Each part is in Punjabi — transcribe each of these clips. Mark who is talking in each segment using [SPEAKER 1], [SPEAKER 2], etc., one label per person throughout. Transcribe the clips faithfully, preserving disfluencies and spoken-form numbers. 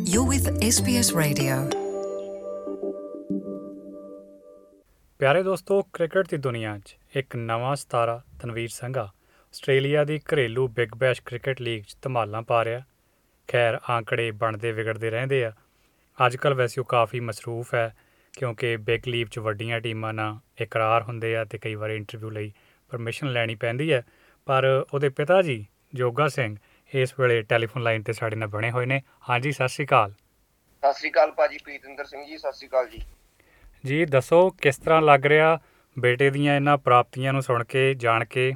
[SPEAKER 1] You're with S B S Radio.
[SPEAKER 2] ਪਿਆਰੇ ਦੋਸਤੋ, ਕ੍ਰਿਕਟ ਦੀ ਦੁਨੀਆ 'ਚ ਇੱਕ ਨਵਾਂ ਸਿਤਾਰਾ ਤਨਵੀਰ ਸੰਘਾ ਆਸਟ੍ਰੇਲੀਆ ਦੀ ਘਰੇਲੂ ਬਿਗ ਬੈਸ਼ ਕ੍ਰਿਕਟ ਲੀਗ 'ਚ ਧਮਾਲਾਂ ਪਾ ਰਿਹਾ। ਖੈਰ, ਆਂਕੜੇ ਬਣਦੇ ਵਿਗੜਦੇ ਰਹਿੰਦੇ ਆ। ਅੱਜ ਕੱਲ੍ਹ ਵੈਸੇ ਉਹ ਕਾਫੀ ਮਸਰੂਫ ਹੈ ਕਿਉਂਕਿ ਬਿਗ ਲੀਗ 'ਚ ਵੱਡੀਆਂ ਟੀਮਾਂ ਨਾਲ ਇਕਰਾਰ ਹੁੰਦੇ ਆ ਅਤੇ ਕਈ ਵਾਰ ਇੰਟਰਵਿਊ ਲਈ ਪਰਮਿਸ਼ਨ ਲੈਣੀ ਪੈਂਦੀ ਹੈ। ਪਰ ਉਹਦੇ ਪਿਤਾ ਜੀ ਜੋਗਾ ਸਿੰਘ ਇਸ ਵੇਲੇ ਟੈਲੀਫੋਨ ਲਾਈਨ 'ਤੇ ਸਾਡੇ ਨਾਲ ਬਣੇ ਹੋਏ ਨੇ। ਹਾਂਜੀ, ਸਤਿ ਸ਼੍ਰੀ ਅਕਾਲ।
[SPEAKER 3] ਸਤਿ ਸ਼੍ਰੀ ਅਕਾਲ ਭਾਜੀ ਪ੍ਰੀਤਿੰਦਰ ਸਿੰਘ ਜੀ। ਸਤਿ ਸ਼੍ਰੀ ਅਕਾਲ ਜੀ।
[SPEAKER 2] ਜੀ ਦੱਸੋ, ਕਿਸ ਤਰ੍ਹਾਂ ਲੱਗ ਰਿਹਾ ਬੇਟੇ ਦੀਆਂ ਇਹਨਾਂ ਪ੍ਰਾਪਤੀਆਂ ਨੂੰ ਸੁਣ ਕੇ, ਜਾਣ ਕੇ?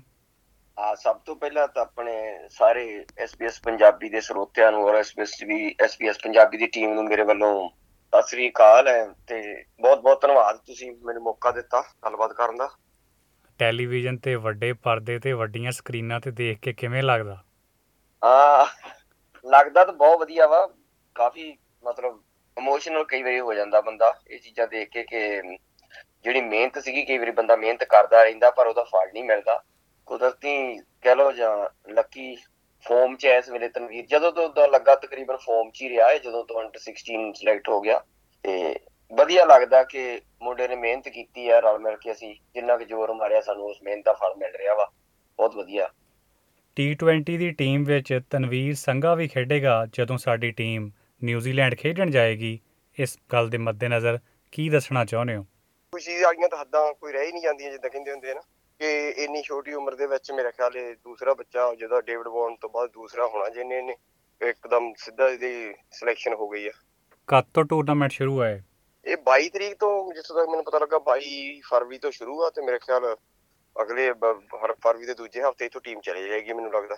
[SPEAKER 3] ਆ ਸਭ ਤੋਂ ਪਹਿਲਾਂ ਤਾਂ ਆਪਣੇ ਸਾਰੇ ਐਸ ਬੀ ਐਸ ਪੰਜਾਬੀ ਦੇ ਸਰੋਤਿਆਂ ਨੂੰ ਔਰ ਐਸ ਬੀ ਐਸ ਵੀ ਐਸ ਬੀ ਐਸ ਪੰਜਾਬੀ ਦੀ ਟੀਮ ਨੂੰ ਮੇਰੇ ਵੱਲੋਂ ਸਤਿ ਸ਼੍ਰੀ ਅਕਾਲ ਹੈ ਤੇ ਬਹੁਤ ਬਹੁਤ ਧੰਨਵਾਦ, ਤੁਸੀਂ ਮੈਨੂੰ ਮੌਕਾ ਦਿੱਤਾ ਗੱਲਬਾਤ ਕਰਨ ਦਾ।
[SPEAKER 2] ਟੈਲੀਵਿਜ਼ਨ ਤੇ ਵੱਡੇ ਪਰਦੇ ਤੇ ਵੱਡੀਆਂ ਸਕਰੀਨਾਂ ਤੇ ਦੇਖ ਕੇ ਕਿਵੇਂ ਲੱਗਦਾ?
[SPEAKER 3] ਹਾਂ, ਲੱਗਦਾ ਤਾਂ ਬਹੁਤ ਵਧੀਆ ਵਾ। ਕਾਫੀ ਮਤਲਬ ਇਮੋਸ਼ਨਲ ਕਈ ਵਾਰੀ ਹੋ ਜਾਂਦਾ ਬੰਦਾ ਇਹ ਚੀਜ਼ਾਂ ਦੇਖ ਕੇ ਕਿ ਜਿਹੜੀ ਮਿਹਨਤ ਸੀਗੀ, ਕਈ ਵਾਰੀ ਬੰਦਾ ਮਿਹਨਤ ਕਰਦਾ ਰਹਿੰਦਾ ਪਰ ਉਹਦਾ ਫਲ ਨਹੀਂ ਮਿਲਦਾ। ਕੁਦਰਤੀ ਕਹਿ ਲਓ ਜਾਂ ਲੱਕੀ ਫੋਮ 'ਚ ਇਸ ਵੇਲੇ ਤਨਵੀਰ ਜਦੋਂ ਤੋਂ ਉਦੋਂ ਲੱਗਾ ਤਕਰੀਬਨ ਫੋਮ 'ਚ ਹੀ ਰਿਹਾ ਹੈ, ਜਦੋਂ ਤੋਂ ਅੰਡਰ ਸਿਕਸਟੀਨ ਸਿਲੈਕਟ ਹੋ ਗਿਆ। ਤੇ ਵਧੀਆ ਲੱਗਦਾ ਕਿ ਮੁੰਡੇ ਨੇ ਮਿਹਨਤ ਕੀਤੀ ਆ, ਰਲ ਮਿਲ ਕੇ ਅਸੀਂ ਜਿੰਨਾ ਕੁ ਜ਼ੋਰ ਮਾਰਿਆ ਸਾਨੂੰ ਉਸ ਮਿਹਨਤ ਦਾ ਫਲ ਮਿਲ ਰਿਹਾ ਵਾ। ਬਹੁਤ ਵਧੀਆ।
[SPEAKER 2] ਟੀ ਟਵੈਂਟੀ ਦੀ ਟੀਮ ਵਿੱਚ ਤਨਵੀਰ ਸੰਘਾ ਵੀ ਖੇਡੇਗਾ ਜਦੋਂ ਸਾਡੀ ਟੀਮ ਨਿਊਜ਼ੀਲੈਂਡ ਖੇਡਣ ਜਾਏਗੀ। ਇਸ ਗੱਲ ਦੇ ਮੱਦੇਨਜ਼ਰ ਕੀ ਦੱਸਣਾ ਚਾਹੁੰਦੇ ਹੋ?
[SPEAKER 4] ਖੁਸ਼ੀ ਵਾਲੀਆਂ ਤਾਂ ਹੱਦਾਂ ਕੋਈ ਰਹਿ ਹੀ ਨਹੀਂ ਜਾਂਦੀਆਂ, ਜਿੱਦਾਂ ਕਹਿੰਦੇ ਹੁੰਦੇ ਨਾ ਕਿ ਇੰਨੀ ਛੋਟੀ ਉਮਰ ਦੇ ਵਿੱਚ ਮੇਰਾ ਖਿਆਲ ਇਹ ਦੂਸਰਾ ਬੱਚਾ ਜਿਹਦਾ ਡੇਵਿਡ ਵਾਰਨ ਤੋਂ ਬਾਅਦ ਦੂਸਰਾ ਹੋਣਾ, ਜਿਹਨੇ ਇਹਨੇ ਇੱਕਦਮ ਸਿੱਧਾ ਇਹਦੀ ਸਿਲੈਕਸ਼ਨ ਹੋ ਗਈ ਆ।
[SPEAKER 2] ਕਦ ਤੋਂ ਟੂਰਨਾਮੈਂਟ ਸ਼ੁਰੂ ਹੈ?
[SPEAKER 4] ਇਹ ਬਾਈ ਤਰੀਕ ਤੋਂ, ਜਿੱਥੋਂ ਤੱਕ ਮੈਨੂੰ ਪਤਾ ਲੱਗਾ ਬਾਈ ਫਰਵਰੀ ਤੋਂ ਸ਼ੁਰੂ ਆ ਤੇ ਮੇਰੇ ਖਿਆਲ ਅਗਲੇ ਹਰ ਫਰਵਰੀ ਦੇ ਦੂਜੇ ਹਫ਼ਤੇ ਇੱਥੋਂ ਟੀਮ ਚਲੀ ਜਾਏਗੀ ਮੈਨੂੰ ਲੱਗਦਾ।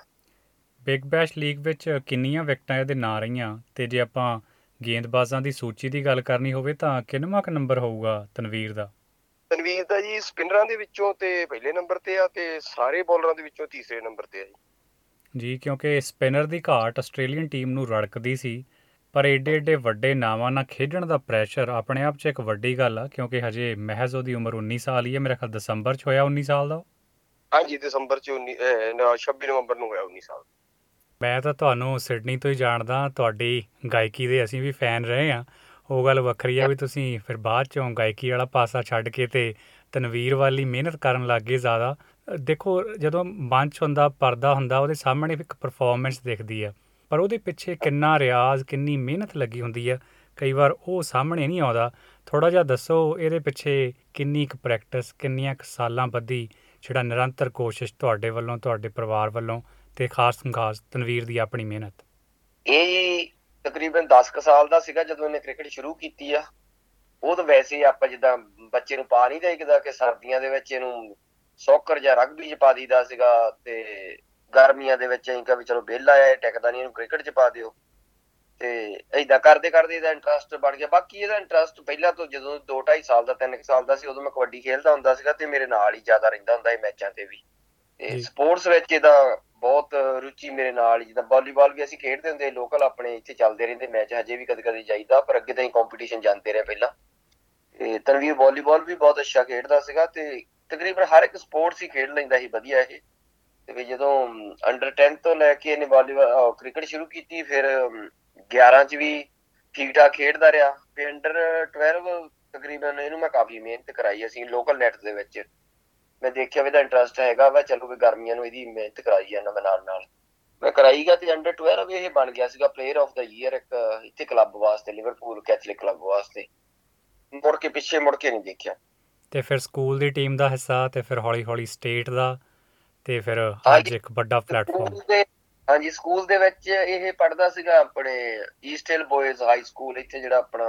[SPEAKER 2] ਬਿਗ ਬੈਸ਼ ਲੀਗ ਵਿੱਚ ਕਿੰਨੀਆਂ ਵਿਕਟਾਂ ਇਹਦੇ ਨਾਂ ਰਹੀਆਂ ਤੇ ਜੇ ਆਪਾਂ ਗੇਂਦਬਾਜ਼ਾਂ ਦੀ ਸੂਚੀ ਦੀ ਗੱਲ ਕਰਨੀ ਹੋਵੇ ਤਾਂ ਕਿੰਨਵਾਂ ਕੁ ਨੰਬਰ ਹੋਊਗਾ ਤਨਵੀਰ ਦਾ?
[SPEAKER 4] ਤਨਵੀਰ ਦਾ ਜੀ ਸਪਿਨਰਾਂ ਦੇ ਵਿੱਚੋਂ ਤੇ ਪਹਿਲੇ ਨੰਬਰ ਤੇ ਆ ਤੇ ਸਾਰੇ ਬੋਲਰਾਂ ਦੇ ਵਿੱਚੋਂ ਤੀਸਰੇ ਨੰਬਰ ਤੇ ਆ ਜੀ।
[SPEAKER 2] ਜੀ, ਕਿਉਂਕਿ ਸਪਿਨਰ ਦੀ ਘਾਟ ਆਸਟ੍ਰੇਲੀਅਨ ਟੀਮ ਨੂੰ ਰੜਕਦੀ ਸੀ, ਪਰ ਏਡੇ ਏਡੇ ਵੱਡੇ ਨਾਵਾਂ ਨਾਲ ਖੇਡਣ ਦਾ ਪ੍ਰੈਸ਼ਰ ਆਪਣੇ ਆਪ 'ਚ ਇੱਕ ਵੱਡੀ ਗੱਲ ਆ ਕਿਉਂਕਿ ਹਜੇ ਮਹਿਜ਼ ਉਹਦੀ ਉਮਰ ਉੱਨੀ ਸਾਲ ਹੀ ਹੈ। ਮੇਰਾ ਖਿਆਲ ਦਸੰਬਰ 'ਚ ਹੋਇਆ ਉੱਨੀ ਸਾਲ ਦਾ।
[SPEAKER 4] ਹਾਂਜੀ, ਦਸੰਬਰ 'ਚ ਉੱਨੀ ਛੱਬੀ ਨਵੰਬਰ ਨੂੰ ਹੋਇਆ ਉੱਨੀ ਸਾਲ।
[SPEAKER 2] ਮੈਂ ਤਾਂ ਤੁਹਾਨੂੰ ਸਿਡਨੀ ਤੋਂ ਹੀ ਜਾਣਦਾ, ਤੁਹਾਡੀ ਗਾਇਕੀ ਦੇ ਅਸੀਂ ਵੀ ਫੈਨ ਰਹੇ ਹਾਂ। ਉਹ ਗੱਲ ਵੱਖਰੀ ਆ ਵੀ ਤੁਸੀਂ ਫਿਰ ਬਾਅਦ 'ਚੋਂ ਗਾਇਕੀ ਵਾਲਾ ਪਾਸਾ ਛੱਡ ਕੇ ਤੇ ਤਨਵੀਰ ਵਾਲੀ ਮਿਹਨਤ ਕਰਨ ਲੱਗ ਗਏ ਜ਼ਿਆਦਾ। ਦੇਖੋ, ਜਦੋਂ ਮੰਚ ਹੁੰਦਾ, ਪਰਦਾ ਹੁੰਦਾ, ਉਹਦੇ ਸਾਹਮਣੇ ਇੱਕ ਪਰਫੋਰਮੈਂਸ ਦਿਖਦੀ ਆ ਪਰ ਉਹਦੇ ਪਿੱਛੇ ਕਿੰਨਾ ਰਿਆਜ਼, ਕਿੰਨੀ ਮਿਹਨਤ ਲੱਗੀ ਹੁੰਦੀ ਆ, ਕਈ ਵਾਰ ਉਹ ਸਾਹਮਣੇ ਨਹੀਂ ਆਉਂਦਾ। ਥੋੜ੍ਹਾ ਜਿਹਾ ਦੱਸੋ ਇਹਦੇ ਪਿੱਛੇ ਕਿੰਨੀ ਕੁ ਪ੍ਰੈਕਟਿਸ, ਕਿੰਨੀਆਂ ਕੁ ਸਾਲਾਂ ਬੱਧੀ ਜਿਹੜਾ ਨਿਰੰਤਰ ਕੋਸ਼ਿਸ਼ ਤੁਹਾਡੇ ਵੱਲੋਂ, ਤੁਹਾਡੇ ਪਰਿਵਾਰ ਵੱਲੋਂ ਤੇ ਖਾਸ ਖਾਸ ਤਨਵੀਰ ਦੀ ਆਪਣੀ ਮਿਹਨਤ?
[SPEAKER 3] ਇਹ ਜੀ ਤਕਰੀਬਨ ਦਸ ਕੁ ਸਾਲ ਦਾ ਸੀਗਾ ਜਦੋਂ ਇਹਨੇ ਕ੍ਰਿਕਟ ਸ਼ੁਰੂ ਕੀਤੀ ਆ। ਉਹ ਤਾਂ ਵੈਸੇ ਆਪਾਂ ਜਿੱਦਾਂ ਬੱਚੇ ਨੂੰ ਪਾ ਨਹੀਂ ਦੇਈਦਾ ਕਿ ਸਰਦੀਆਂ ਦੇ ਵਿੱਚ ਇਹਨੂੰ ਸੌਕਰ ਜਾਂ ਰਗਬੀ 'ਚ ਪਾ ਦਈਦਾ ਸੀਗਾ ਤੇ ਗਰਮੀਆਂ ਦੇ ਵਿੱਚ ਅਸੀਂ ਕਿਹਾ ਵੀ ਚਲੋ ਵਿਹਲਾ ਆ, ਟਿਕਦਾ ਨਹੀਂ, ਇਹਨੂੰ ਕ੍ਰਿਕਟ 'ਚ ਪਾ ਦਿਓ। ਤੇ ਏਦਾਂ ਕਰਦੇ ਕਰਦੇ ਇਹਦਾ ਇੰਟਰਸਟ ਬਣ ਗਿਆ। ਬਾਕੀ ਇਹਦਾ ਇੰਟਰਸਟ ਪਹਿਲਾਂ ਤੋਂ ਜਦੋਂ ਦੋ ਢਾਈ ਸਾਲ ਦਾ, ਤਿੰਨ ਕੁ ਸਾਲ ਦਾ ਸੀ, ਉਦੋਂ ਮੈਂ ਕਬੱਡੀ ਖੇਡਦਾ ਹੁੰਦਾ ਸੀਗਾ ਤੇ ਮੇਰੇ ਨਾਲ ਹੀ ਜ਼ਿਆਦਾ ਰਹਿੰਦਾ ਹੁੰਦਾ ਸੀ ਮੈਚਾਂ ਤੇ ਵੀ। ਤੇ ਸਪੋਰਟਸ ਵਿੱਚ ਇਹਦਾ ਬਹੁਤ ਰੁਚੀ ਮੇਰੇ ਨਾਲ ਹੀ, ਜਿੱਦਾਂ ਵਾਲੀਬਾਲ ਵੀ ਅਸੀਂ ਖੇਡਦੇ ਹੁੰਦੇ ਲੋਕਲ, ਆਪਣੇ ਇੱਥੇ ਚੱਲਦੇ ਰਹਿੰਦੇ ਮੈਚ, ਹਜੇ ਵੀ ਕਦੇ ਕਦੇ ਜਾਈਦਾ ਪਰ ਅੱਗੇ ਤਾਂ ਹੀ ਕੰਪੀਟੀਸ਼ਨ ਜਾਂਦੇ ਰਹੇ ਪਹਿਲਾਂ। ਤੇ ਤਨਵੀਰ ਵਾਲੀਬਾਲ ਵੀ ਬਹੁਤ ਅੱਛਾ ਖੇਡਦਾ ਸੀਗਾ ਤੇ ਤਕਰੀਬਨ ਹਰ ਇੱਕ ਸਪੋਰਟਸ ਹੀ ਖੇਡ ਲੈਂਦਾ ਸੀ ਵਧੀਆ ਇਹ। ਤੇ ਵੀ ਜਦੋਂ ਅੰਡਰ ਟੈਨ ਤੋਂ ਲੈ ਕੇ ਇਹਨੇ ਵਾਲੀਬਾਲ ਕ੍ਰਿਕਟ ਸ਼ੁਰੂ ਕੀਤੀ, ਫਿਰ ਗਿਆਰਾਂ 'ਚ ਵੀ ਠੀਕ ਠਾਕ ਖੇਡਦਾ ਰਿਹਾ। ਫਿਰ ਅੰਡਰ ਟਵੈਲਵ ਤਕਰੀਬਨ ਇਹਨੂੰ ਮੈਂ ਕਾਫੀ ਮਿਹਨਤ ਕਰਾਈ ਅਸੀਂ ਲੋਕਲ ਨੈਟ ਦੇ ਵਿੱਚ। ਮੈਂ ਦੇਖਿਆ ਵੀ ਇਹਦਾ ਇੰਟਰਸਟ ਹੈਗਾ ਵਾ, ਚਲੋ ਵੀ ਗਰਮੀਆਂ ਨੂੰ ਇਹਦੀ ਮਿਹਨਤ ਕਰਾਈ ਜਾਂਦਾ ਮੈਂ ਨਾਲ ਨਾਲ। ਮੈਂ ਕਰਾਈ ਗਾ ਤੇ ਅੰਡਰ ਟਵੈਲਵ ਇਹ ਬਣ ਗਿਆ ਸੀਗਾ ਪਲੇਅਰ ਆਫ ਦਾ ਈਅਰ ਇੱਕ ਇੱਥੇ ਕਲੱਬ ਵਾਸਤੇ, ਲਿਵਰਪੂਲ ਕੈਥਲਿਕ ਕਲੱਬ ਵਾਸਤੇ। ਮੁੜ ਕੇ ਪਿੱਛੇ ਮੁੜ ਕੇ ਨਹੀਂ ਦੇਖਿਆ।
[SPEAKER 2] ਤੇ ਫਿਰ ਸਕੂਲ ਦੀ ਟੀਮ ਦਾ ਹਿੱਸਾ ਤੇ ਫਿਰ ਹੌਲੀ ਹੌਲੀ ਸਟੇਟ ਦਾ ਤੇ ਫਿਰ ਅੱਜ ਇੱਕ ਵੱਡਾ ਪਲੇਟਫਾਰਮ।
[SPEAKER 3] ਹਾਂਜੀ, ਸਕੂਲ ਦੇ ਵਿੱਚ ਇਹ ਪੜ੍ਹਦਾ ਸੀਗਾ ਆਪਣੇ East Hill Boys High School, ਇੱਥੇ ਜਿਹੜਾ ਆਪਣਾ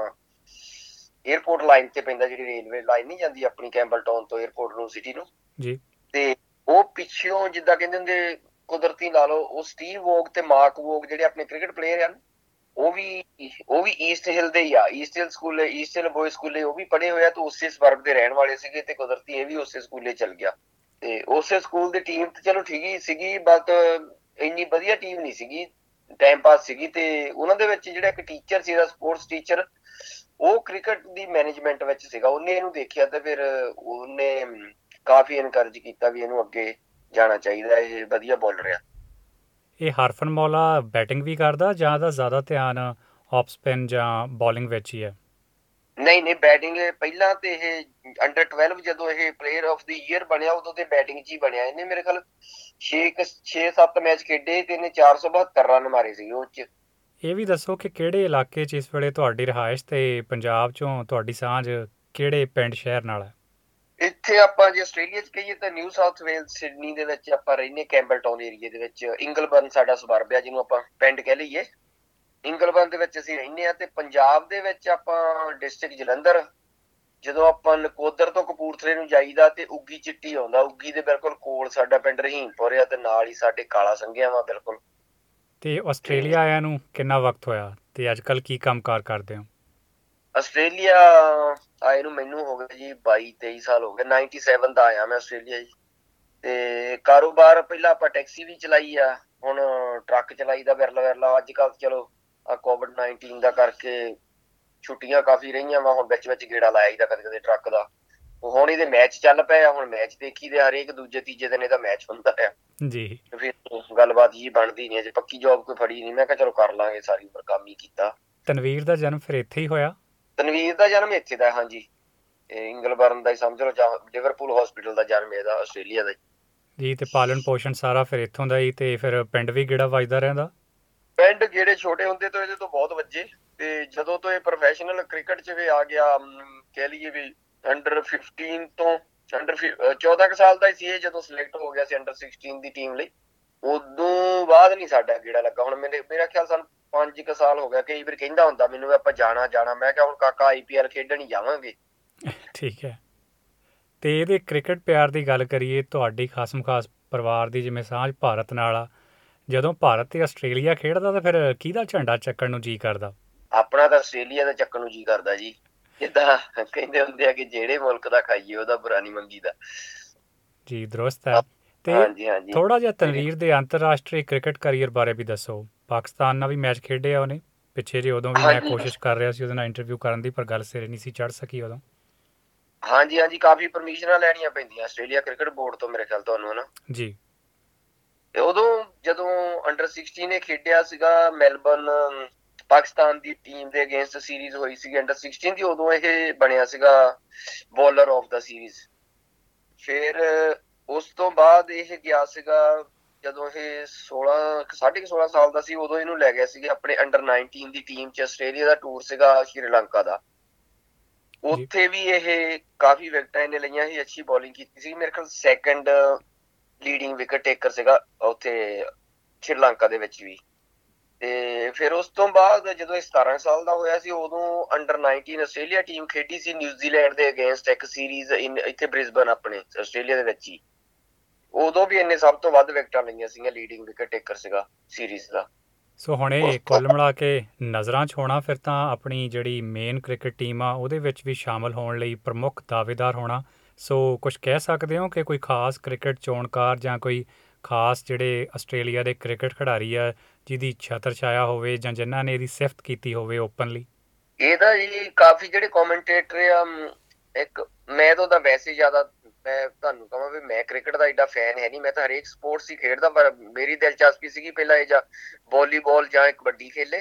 [SPEAKER 3] ਏਅਰਪੋਰਟ ਲਾਈਨ ਤੇ ਪੈਂਦਾ, ਜਿਹੜੀ ਰੇਲਵੇ ਲਾਈਨ ਨਹੀਂ ਜਾਂਦੀ ਆਪਣੀ ਕੈਂਬਲਟਾਊਨ ਤੋਂ ਏਅਰਪੋਰਟ ਨੂੰ ਸਿਟੀ ਨੂੰ ਜੀ। ਤੇ ਉਹ ਪਿੱਛੋਂ ਜਿੱਦਾਂ ਕਹਿੰਦੇ ਹੁੰਦੇ ਕੁਦਰਤੀ ਲਾ ਲਓ, ਉਹ ਸਟੀਵ ਵੋਗ ਤੇ ਮਾਰਕ ਵੋਗ ਜਿਹੜੇ ਆਪਣੇ ਕ੍ਰਿਕਟ ਪਲੇਅਰ ਹਨ, ਉਹ ਵੀ ਉਹ ਵੀ ਈਸਟ ਹਿੱਲ ਦੇ ਹੀ ਆ। ਈਸਟ ਹਿੱਲ ਸਕੂਲੇ, ਈਸਟ ਹਿੱਲ ਬੋਇਜ਼ ਸਕੂਲੇ ਉਹ ਵੀ ਪੜ੍ਹੇ ਹੋਏ ਆ ਤੇ ਉਸੇ ਸਵਰਗ ਦੇ ਰਹਿਣ ਵਾਲੇ ਸੀਗੇ ਤੇ ਕੁਦਰਤੀ ਇਹ ਵੀ ਉਸੇ ਸਕੂਲੇ ਚੱਲ ਗਿਆ। ਤੇ ਉਸੇ ਸਕੂਲ ਦੀ ਟੀਮ ਤੇ ਚਲੋ ਠੀਕ ਹੀ ਸੀਗੀ, ਬਟ ਇੰਨੀ ਵਧੀਆ ਟੀਮ ਨਹੀਂ ਸੀਗੀ, ਟਾਈਮ ਪਾਸ ਸੀਗੀ। ਤੇ ਉਹਨਾਂ ਦੇ ਵਿੱਚ ਜਿਹੜਾ ਇੱਕ ਟੀਚਰ ਸੀ, ਸਪੋਰਟਸ ਟੀਚਰ, ਉਹ ਕ੍ਰਿਕਟ ਦੀ ਮੈਨੇਜਮੈਂਟ ਵਿੱਚ ਸੀਗਾ। ਉਹਨੇ ਇਹਨੂੰ ਦੇਖਿਆ ਤੇ ਫਿਰ ਉਹਨੇ ਕਾਫੀ ਇਨਕਰੇਜ ਕੀਤਾ ਵੀ ਇਹਨੂੰ ਅੱਗੇ ਜਾਣਾ ਚਾਹੀਦਾ, ਇਹ ਵਧੀਆ ਬੋਲਰ ਆ।
[SPEAKER 2] ਇਹ ਹਰਫਨਮੌਲਾ ਬੈਟਿੰਗ ਵੀ ਕਰਦਾ ਜਾਂ ਇਹਦਾ ਜ਼ਿਆਦਾ ਧਿਆਨ ਆਫ ਸਪਿਨ ਜਾਂ ਬੋਲਿੰਗ ਵਿੱਚ ਹੀ ਹੈ?
[SPEAKER 3] ਨਹੀਂ ਨਹੀਂ, ਬੈਟਿੰਗ ਪਹਿਲਾਂ ਤੇ ਇਹ ਅੰਡਰ ਟਵੈਲਵ ਜਦੋਂ ਇਹ ਪਲੇਅਰ ਆਫ ਦੀ ਈਅਰ ਬਣਿਆ ਉਦੋਂ ਤੇ ਬੈਟਿੰਗ 'ਚ ਹੀ ਬਣਿਆ। ਇਹਨੇ ਮੇਰੇ ਖਿਆਲ ਛੇ ਛੇ ਸੱਤ ਮੈਚ ਖੇਡੇ ਤੇ ਇਹਨੇ ਚਾਰ ਸੌ ਬਹੱਤਰ ਰਨ ਮਾਰੇ ਸੀ ਉਹ 'ਚ।
[SPEAKER 2] ਇਹ ਵੀ ਦੱਸੋ ਕਿ ਕਿਹੜੇ ਇਲਾਕੇ 'ਚ ਇਸ ਵੇਲੇ ਤੁਹਾਡੀ ਰਿਹਾਇਸ਼ ਤੇ ਪੰਜਾਬ 'ਚੋਂ ਤੁਹਾਡੀ ਸਾਂਝ ਕਿਹੜੇ ਪਿੰਡ ਸ਼ਹਿਰ ਨਾਲ ਹੈ?
[SPEAKER 3] ਇੱਥੇ ਆਪਾਂ ਜੇ ਆਸਟ੍ਰੇਲੀਆ 'ਚ ਕਹੀਏ ਤਾਂ ਨਿਊ ਸਾਊਥ ਵੇਲਸ ਸਿਡਨੀ ਦੇ ਵਿੱਚ ਆਪਾਂ ਰਹਿੰਦੇ, ਕੈਂਬਲਟਾਊਨ ਏਰੀਏ ਦੇ ਵਿੱਚ। ਇੰਗਲਬਰਨ ਸਾਡਾ ਸਬਰਬ ਆ ਜਿਹਨੂੰ ਆਪਾਂ ਪਿੰਡ ਕਹਿ ਲਈਏ। ਇੰਗਲਬਰਨ ਦੇ ਵਿੱਚ ਅਸੀਂ ਰਹਿੰਦੇ ਹਾਂ। ਤੇ ਪੰਜਾਬ ਦੇ ਵਿੱਚ ਆਪਾਂ ਡਿਸਟ੍ਰਿਕਟ ਜਲੰਧਰ, ਜਦੋਂ ਆਪਾਂ ਨਕੋਦਰ ਤੋਂ ਕਪੂਰਥਲੇ ਨੂੰ ਜਾਈਦਾ ਤੇ ਉੱਗੀ ਚਿੱਟੀ ਆਉਂਦਾ, ਉੱਗੀ ਦੇ ਬਿਲਕੁਲ ਕੋਲ ਸਾਡਾ ਪਿੰਡ ਰਹੀਮਪੁਰ ਆ ਤੇ ਨਾਲ ਹੀ ਸਾਡੇ ਕਾਲਾ ਸੰਘਿਆ ਵਾ ਬਿਲਕੁਲ।
[SPEAKER 2] ਤੇ ਆਸਟ੍ਰੇਲੀਆ ਆਇਆ ਨੂੰ ਕਿੰਨਾ ਵਕਤ ਹੋਇਆ ਤੇ ਅੱਜ ਕੱਲ੍ਹ ਕੀ ਕੰਮਕਾਰ ਕਰਦੇ ਹੋ?
[SPEAKER 3] ਆਸਟ੍ਰੇਲੀਆ ਆਏ ਨੂੰ ਮੈਨੂੰ ਹੋ ਗਿਆ ਜੀ ਬਾਈ ਤੇਈ ਸਾਲ ਹੋ ਗਏ। ਨਾਈਨਟੀ ਸੈਵਨ ਦਾ ਆਇਆ ਮੈਂ ਆਸਟ੍ਰੇਲੀਆ ਜੀ। ਤੇ ਕਾਰੋਬਾਰ ਪਹਿਲਾਂ ਆਪਾਂ ਟੈਕਸੀ ਵੀ ਚਲਾਈ ਆ, ਹੁਣ ਟਰੱਕ ਚਲਾਈ ਦਾ ਵਿਰਲਾ ਵਿਰਲਾ। ਅੱਜ ਕੱਲ੍ਹ ਚਲੋ ਆ ਕੋਵਿਡ ਨਾਈਨਟੀਨ ਦਾ ਕਰਕੇ ਛੁੱਟੀਆਂ ਕਾਫੀ ਰਹੀਆਂ ਵਾ, ਹੁਣ ਵਿੱਚ ਵਿੱਚ ਗੇੜਾ ਲਾਇਆ ਜਾਂਦਾ ਕਦੇ ਕਦੇ ਟਰੱਕ ਦਾ। ਹੁਣ ਇਹਦੇ ਮੈਚ ਚੱਲ ਪਏ ਆ, ਹੁਣ ਮੈਚ ਦੇਖੀ ਦੇ ਹਰੇਕ ਦੂਜੇ ਤੀਜੇ ਦਿਨ ਇਹਦਾ ਮੈਚ ਹੁੰਦਾ ਆ
[SPEAKER 2] ਜੀ।
[SPEAKER 3] ਫਿਰ ਗੱਲਬਾਤ ਜੀ ਬਣਦੀ ਨਹੀਂ, ਅਜੇ ਪੱਕੀ ਜੋਬ ਕੋਈ ਫੜੀ ਨਹੀਂ। ਮੈਂ ਕਿਹਾ ਚਲੋ ਕਰ ਲਾਂਗੇ, ਸਾਰੀ ਉਮਰ ਕੰਮ ਹੀ ਕੀਤਾ।
[SPEAKER 2] ਤਨਵੀਰ ਦਾ ਜਨਮ ਫਿਰ ਇੱਥੇ ਹੀ ਹੋਇਆ?
[SPEAKER 3] ਤਨਵੀਰ ਦਾ ਜਨਮ ਇੱਥੇ ਦਾ, ਹਾਂਜੀ। ਇੰਗਲਬਰਨ ਦਾ ਹੀ ਸਮਝ ਲਓ, ਜਾਂ ਲਿਵਰਪੂਲ ਹਸਪੀਟਲ ਦਾ ਜਨਮ ਇਹਦਾ ਆਸਟ੍ਰੇਲੀਆ ਦਾ
[SPEAKER 2] ਜੀ। ਤੇ ਪਾਲਣ ਪੋਸ਼ਣ ਸਾਰਾ ਫਿਰ ਇੱਥੋਂ ਦਾ ਹੀ, ਤੇ ਫਿਰ ਪਿੰਡ ਵੀ ਗੇੜਾ ਵੱਜਦਾ ਰਹਿੰਦਾ?
[SPEAKER 3] ਪਿੰਡ ਜਿਹੜੇ ਛੋਟੇ ਹੁੰਦੇ ਤੋਂ ਇਹਦੇ ਤੋਂ ਬਹੁਤ ਵੱਜੇ, ਤੇ ਜਦੋਂ ਤੋਂ ਇਹ ਪ੍ਰੋਫੈਸ਼ਨਲ ਕ੍ਰਿਕਟ 'ਚ ਵੀ ਆ ਗਿਆ, ਕਹਿ ਲਈਏ ਵੀ ਅੰਡਰ ਫਿਫਟੀਨ ਤੋਂ ਅੰਡਰ ਚੌਦਾਂ ਕੁ ਸਾਲ ਦਾ ਹੀ ਸੀ ਇਹ ਜਦੋਂ ਸਿਲੈਕਟ ਹੋ ਗਿਆ ਸੀ ਅੰਡਰ ਸਿਕਸਟੀਨ ਦੀ ਟੀਮ ਲਈ। ਉਦੋਂ ਬਾਅਦ ਨਹੀਂ ਸਾਡਾ ਗੇੜਾ ਲੱਗਾ। ਹੁਣ ਮੇਰੇ ਮੇਰਾ ਖਿਆਲ ਸਾਨੂੰ ਪੰਜ ਕੁ ਸਾਲ ਹੋ ਗਿਆ। ਕਈ ਵਾਰ ਕਹਿੰਦਾ ਹੁੰਦਾ ਮੈਨੂੰ ਆਪਾਂ ਜਾਣਾ ਜਾਣਾ, ਮੈਂ ਕਿਹਾ ਹੁਣ ਕਾਕਾ ਆਈ ਪੀ ਐਲ ਖੇਡਣ ਹੀ ਜਾਵਾਂਗੇ।
[SPEAKER 2] ਠੀਕ ਹੈ। ਤੇ ਇਹਦੇ ਕ੍ਰਿਕਟ ਪਿਆਰ ਦੀ ਗੱਲ ਕਰੀਏ, ਤੁਹਾਡੀ ਖਾਸਮ ਖਾਸ ਪਰਿਵਾਰ ਦੀ ਜਿਵੇਂ ਸਾਂਝ ਭਾਰਤ ਨਾਲ ਆ, ਜਦੋਂ ਭਾਰਤ ਤੇ ਆਸਟ੍ਰੇਲੀਆ ਖੇਡਦਾ ਤਾਂ ਫਿਰ ਕਿਹਦਾ ਝੰਡਾ ਚੱਕਣ ਨੂੰ ਜੀ ਕਰਦਾ?
[SPEAKER 3] ਆਪਣਾ ਤਾਂ ਆਸਟ੍ਰੇਲੀਆ ਦਾ ਚੱਕਣ ਨੂੰ ਜੀ ਕਰਦਾ ਜੀ। ਜਿੱਦਾਂ ਕਹਿੰਦੇ ਹੁੰਦੇ ਆ ਕਿ ਜਿਹੜੇ ਮੁਲਕ ਦਾ ਖਾਈਏ ਉਹਦਾ ਬੁਰਾ ਨਹੀਂ ਮੰਗੀਦਾ
[SPEAKER 2] ਜੀ। ਦਰੁਸਤ ਹੈ। ਤੇ ਥੋੜਾ ਜਿਹਾ ਤਨਵੀਰ ਦੇ ਅੰਤਰਰਾਸ਼ਟਰੀ ਕ੍ਰਿਕਟ ਕਰੀਅਰ ਬਾਰੇ ਵੀ ਦੱਸੋ। ਪਾਕਿਸਤਾਨ ਨਾਲ ਵੀ ਮੈਚ ਖੇਡਿਆ ਉਹਨੇ ਪਿੱਛੇ ਜੇ, ਉਦੋਂ ਵੀ ਮੈਂ ਕੋਸ਼ਿਸ਼ ਕਰ ਰਿਹਾ ਸੀ ਉਹਦੇ ਨਾਲ ਇੰਟਰਵਿਊ ਕਰਨ ਦੀ, ਪਰ ਗੱਲ ਸਿਰੇ ਨਹੀਂ ਸੀ ਚੜ ਸਕੀ ਉਦੋਂ।
[SPEAKER 3] ਹਾਂਜੀ ਹਾਂਜੀ, ਕਾਫੀ ਪਰਮਿਸ਼ਨਾਂ ਲੈਣੀਆਂ ਪੈਂਦੀਆਂ ਆਸਟ੍ਰੇਲੀਆ ਕ੍ਰਿਕਟ ਬੋਰਡ ਤੋਂ ਮੇਰੇ ਖਿਆਲ ਤੁਹਾਨੂੰ, ਹਨਾ
[SPEAKER 2] ਜੀ।
[SPEAKER 3] ਤੇ ਉਦੋਂ ਜਦੋਂ ਅੰਡਰ ਸਿਕਸਟੀਨ ਇਹ ਖੇਡਿਆ ਸੀਗਾ ਮੈਲਬਰਨ ਪਾਕਿਸਤਾਨ ਦੀ ਟੀਮ ਦੇ ਅਗੇਂਸਟ ਸੀਰੀਜ਼ ਹੋਈ ਸੀ ਅੰਡਰ ਸਿਕਸਟੀਨ ਦੀ, ਉਦੋਂ ਇਹ ਬਣਿਆ ਸੀਗਾ ਬੋਲਰ ਆਫ ਦਾ ਸੀਰੀਜ਼। ਫਿਰ ਉਸ ਤੋਂ ਬਾਅਦ ਇਹ ਗਿਆ ਸੀਗਾ ਜਦੋਂ ਇਹ ਸੋਲਾਂ ਸਾਢੇ ਸੋਲਾਂ ਸਾਲ ਦਾ ਸੀ, ਉਦੋਂ ਇਹਨੂੰ ਲੈ ਗਿਆ ਸੀਗਾ ਆਪਣੇ ਅੰਡਰ ਨਾਈਨਟੀਨ ਦੀ ਟੀਮ 'ਚ। ਆਸਟ੍ਰੇਲੀਆ ਦਾ ਟੂਰ ਸੀਗਾ ਸ਼੍ਰੀਲੰਕਾ ਦਾ, ਉੱਥੇ ਵੀ ਇਹ ਕਾਫੀ ਵਿਕਟਾਂ ਇਹਨੇ ਲਈਆਂ ਸੀ, ਅੱਛੀ ਬੋਲਿੰਗ ਕੀਤੀ ਸੀ। ਮੇਰੇ ਖਿਆਲ ਸੈਕੰਡ ਲੀਡਿੰਗ ਵਿਕਟ ਟੇਕਰ ਸੀਗਾ ਉੱਥੇ ਸ਼੍ਰੀਲੰਕਾ ਦੇ ਵਿੱਚ ਵੀ। ਤੇ ਫਿਰ ਉਸ ਤੋਂ ਬਾਅਦ ਜਦੋਂ ਇਹ ਸਤਾਰਾਂ ਸਾਲ ਦਾ ਹੋਇਆ ਸੀ, ਉਦੋਂ ਅੰਡਰ ਨਾਈਨਟੀਨ ਆਸਟ੍ਰੇਲੀਆ ਟੀਮ ਖੇਡੀ ਸੀ ਨਿਊਜ਼ੀਲੈਂਡ ਦੇ ਅਗੇਂਸਟ ਇੱਕ ਸੀਰੀਜ਼ ਇੱਥੇ ਬ੍ਰਿਸਬਨ ਆਪਣੇ ਆਸਟ੍ਰੇਲੀਆ ਦੇ ਵਿੱਚ ਹੀ। ਉਦੋਂ ਵੀ ਇਹਨੇ ਸਭ ਤੋਂ ਵੱਧ ਵਿਕਟਾਂ ਲਈਆਂ ਸੀਗੀਆਂ, ਲੀਡਿੰਗ ਵਿਕਟ ਟੇਕਰ ਸੀਗਾ ਸੀਰੀਜ਼ ਦਾ।
[SPEAKER 2] ਸੋ ਹੁਣ ਇਹ ਕੁੱਲ ਮਿਲਾ ਕੇ ਨਜ਼ਰਾਂ 'ਚ ਹੋਣਾ ਫਿਰ ਤਾਂ ਆਪਣੀ ਜਿਹੜੀ ਮੇਨ ਕ੍ਰਿਕਟ ਟੀਮ ਆ ਉਹਦੇ ਵਿੱਚ ਵੀ ਸ਼ਾਮਲ ਹੋਣ ਲਈ ਪ੍ਰਮੁੱਖ ਦਾਅਵੇਦਾਰ ਹੋਣਾ। ਸੋ ਕੁਝ ਕਹਿ ਸਕਦੇ ਹੋ ਕਿ ਕੋਈ ਖਾਸ ਕ੍ਰਿਕਟ ਚੋਣਕਾਰ ਜਾਂ ਕੋਈ ਖਾਸ ਜਿਹੜੇ ਆਸਟ੍ਰੇਲੀਆ ਦੇ ਕ੍ਰਿਕਟ ਖਿਡਾਰੀ ਆ ਜਿਹਦੀ ਛਤਰ ਛਾਇਆ ਹੋਵੇ ਜਾਂ ਜਿਨ੍ਹਾਂ ਨੇ ਇਹਦੀ ਸਿਫਤ ਕੀਤੀ ਹੋਵੇ ਓਪਨਲੀ?
[SPEAKER 3] ਇਹਦਾ ਜੀ ਕਾਫੀ ਜਿਹੜੇ ਕਮੈਂਟੇਟਰ ਆ, ਇੱਕ ਮੈਂ ਤਾਂ ਉਹਦਾ ਵੈਸੇ ਜ਼ਿਆਦਾ ਮੈਂ ਤੁਹਾਨੂੰ ਕਹਾਂ ਵੀ ਮੈਂ ਕ੍ਰਿਕਟ ਦਾ ਏਡਾ ਫੈਨ ਹੈ ਨਹੀਂ, ਮੈਂ ਤਾਂ ਹਰੇਕ ਸਪੋਰਟਸ ਹੀ ਖੇਡਦਾ, ਪਰ ਮੇਰੀ ਦਿਲਚਸਪੀ ਸੀਗੀ ਪਹਿਲਾਂ ਇਹ ਜਾਂ ਵਾਲੀਬਾਲ ਜਾਂ ਕਬੱਡੀ ਖੇਲੇ।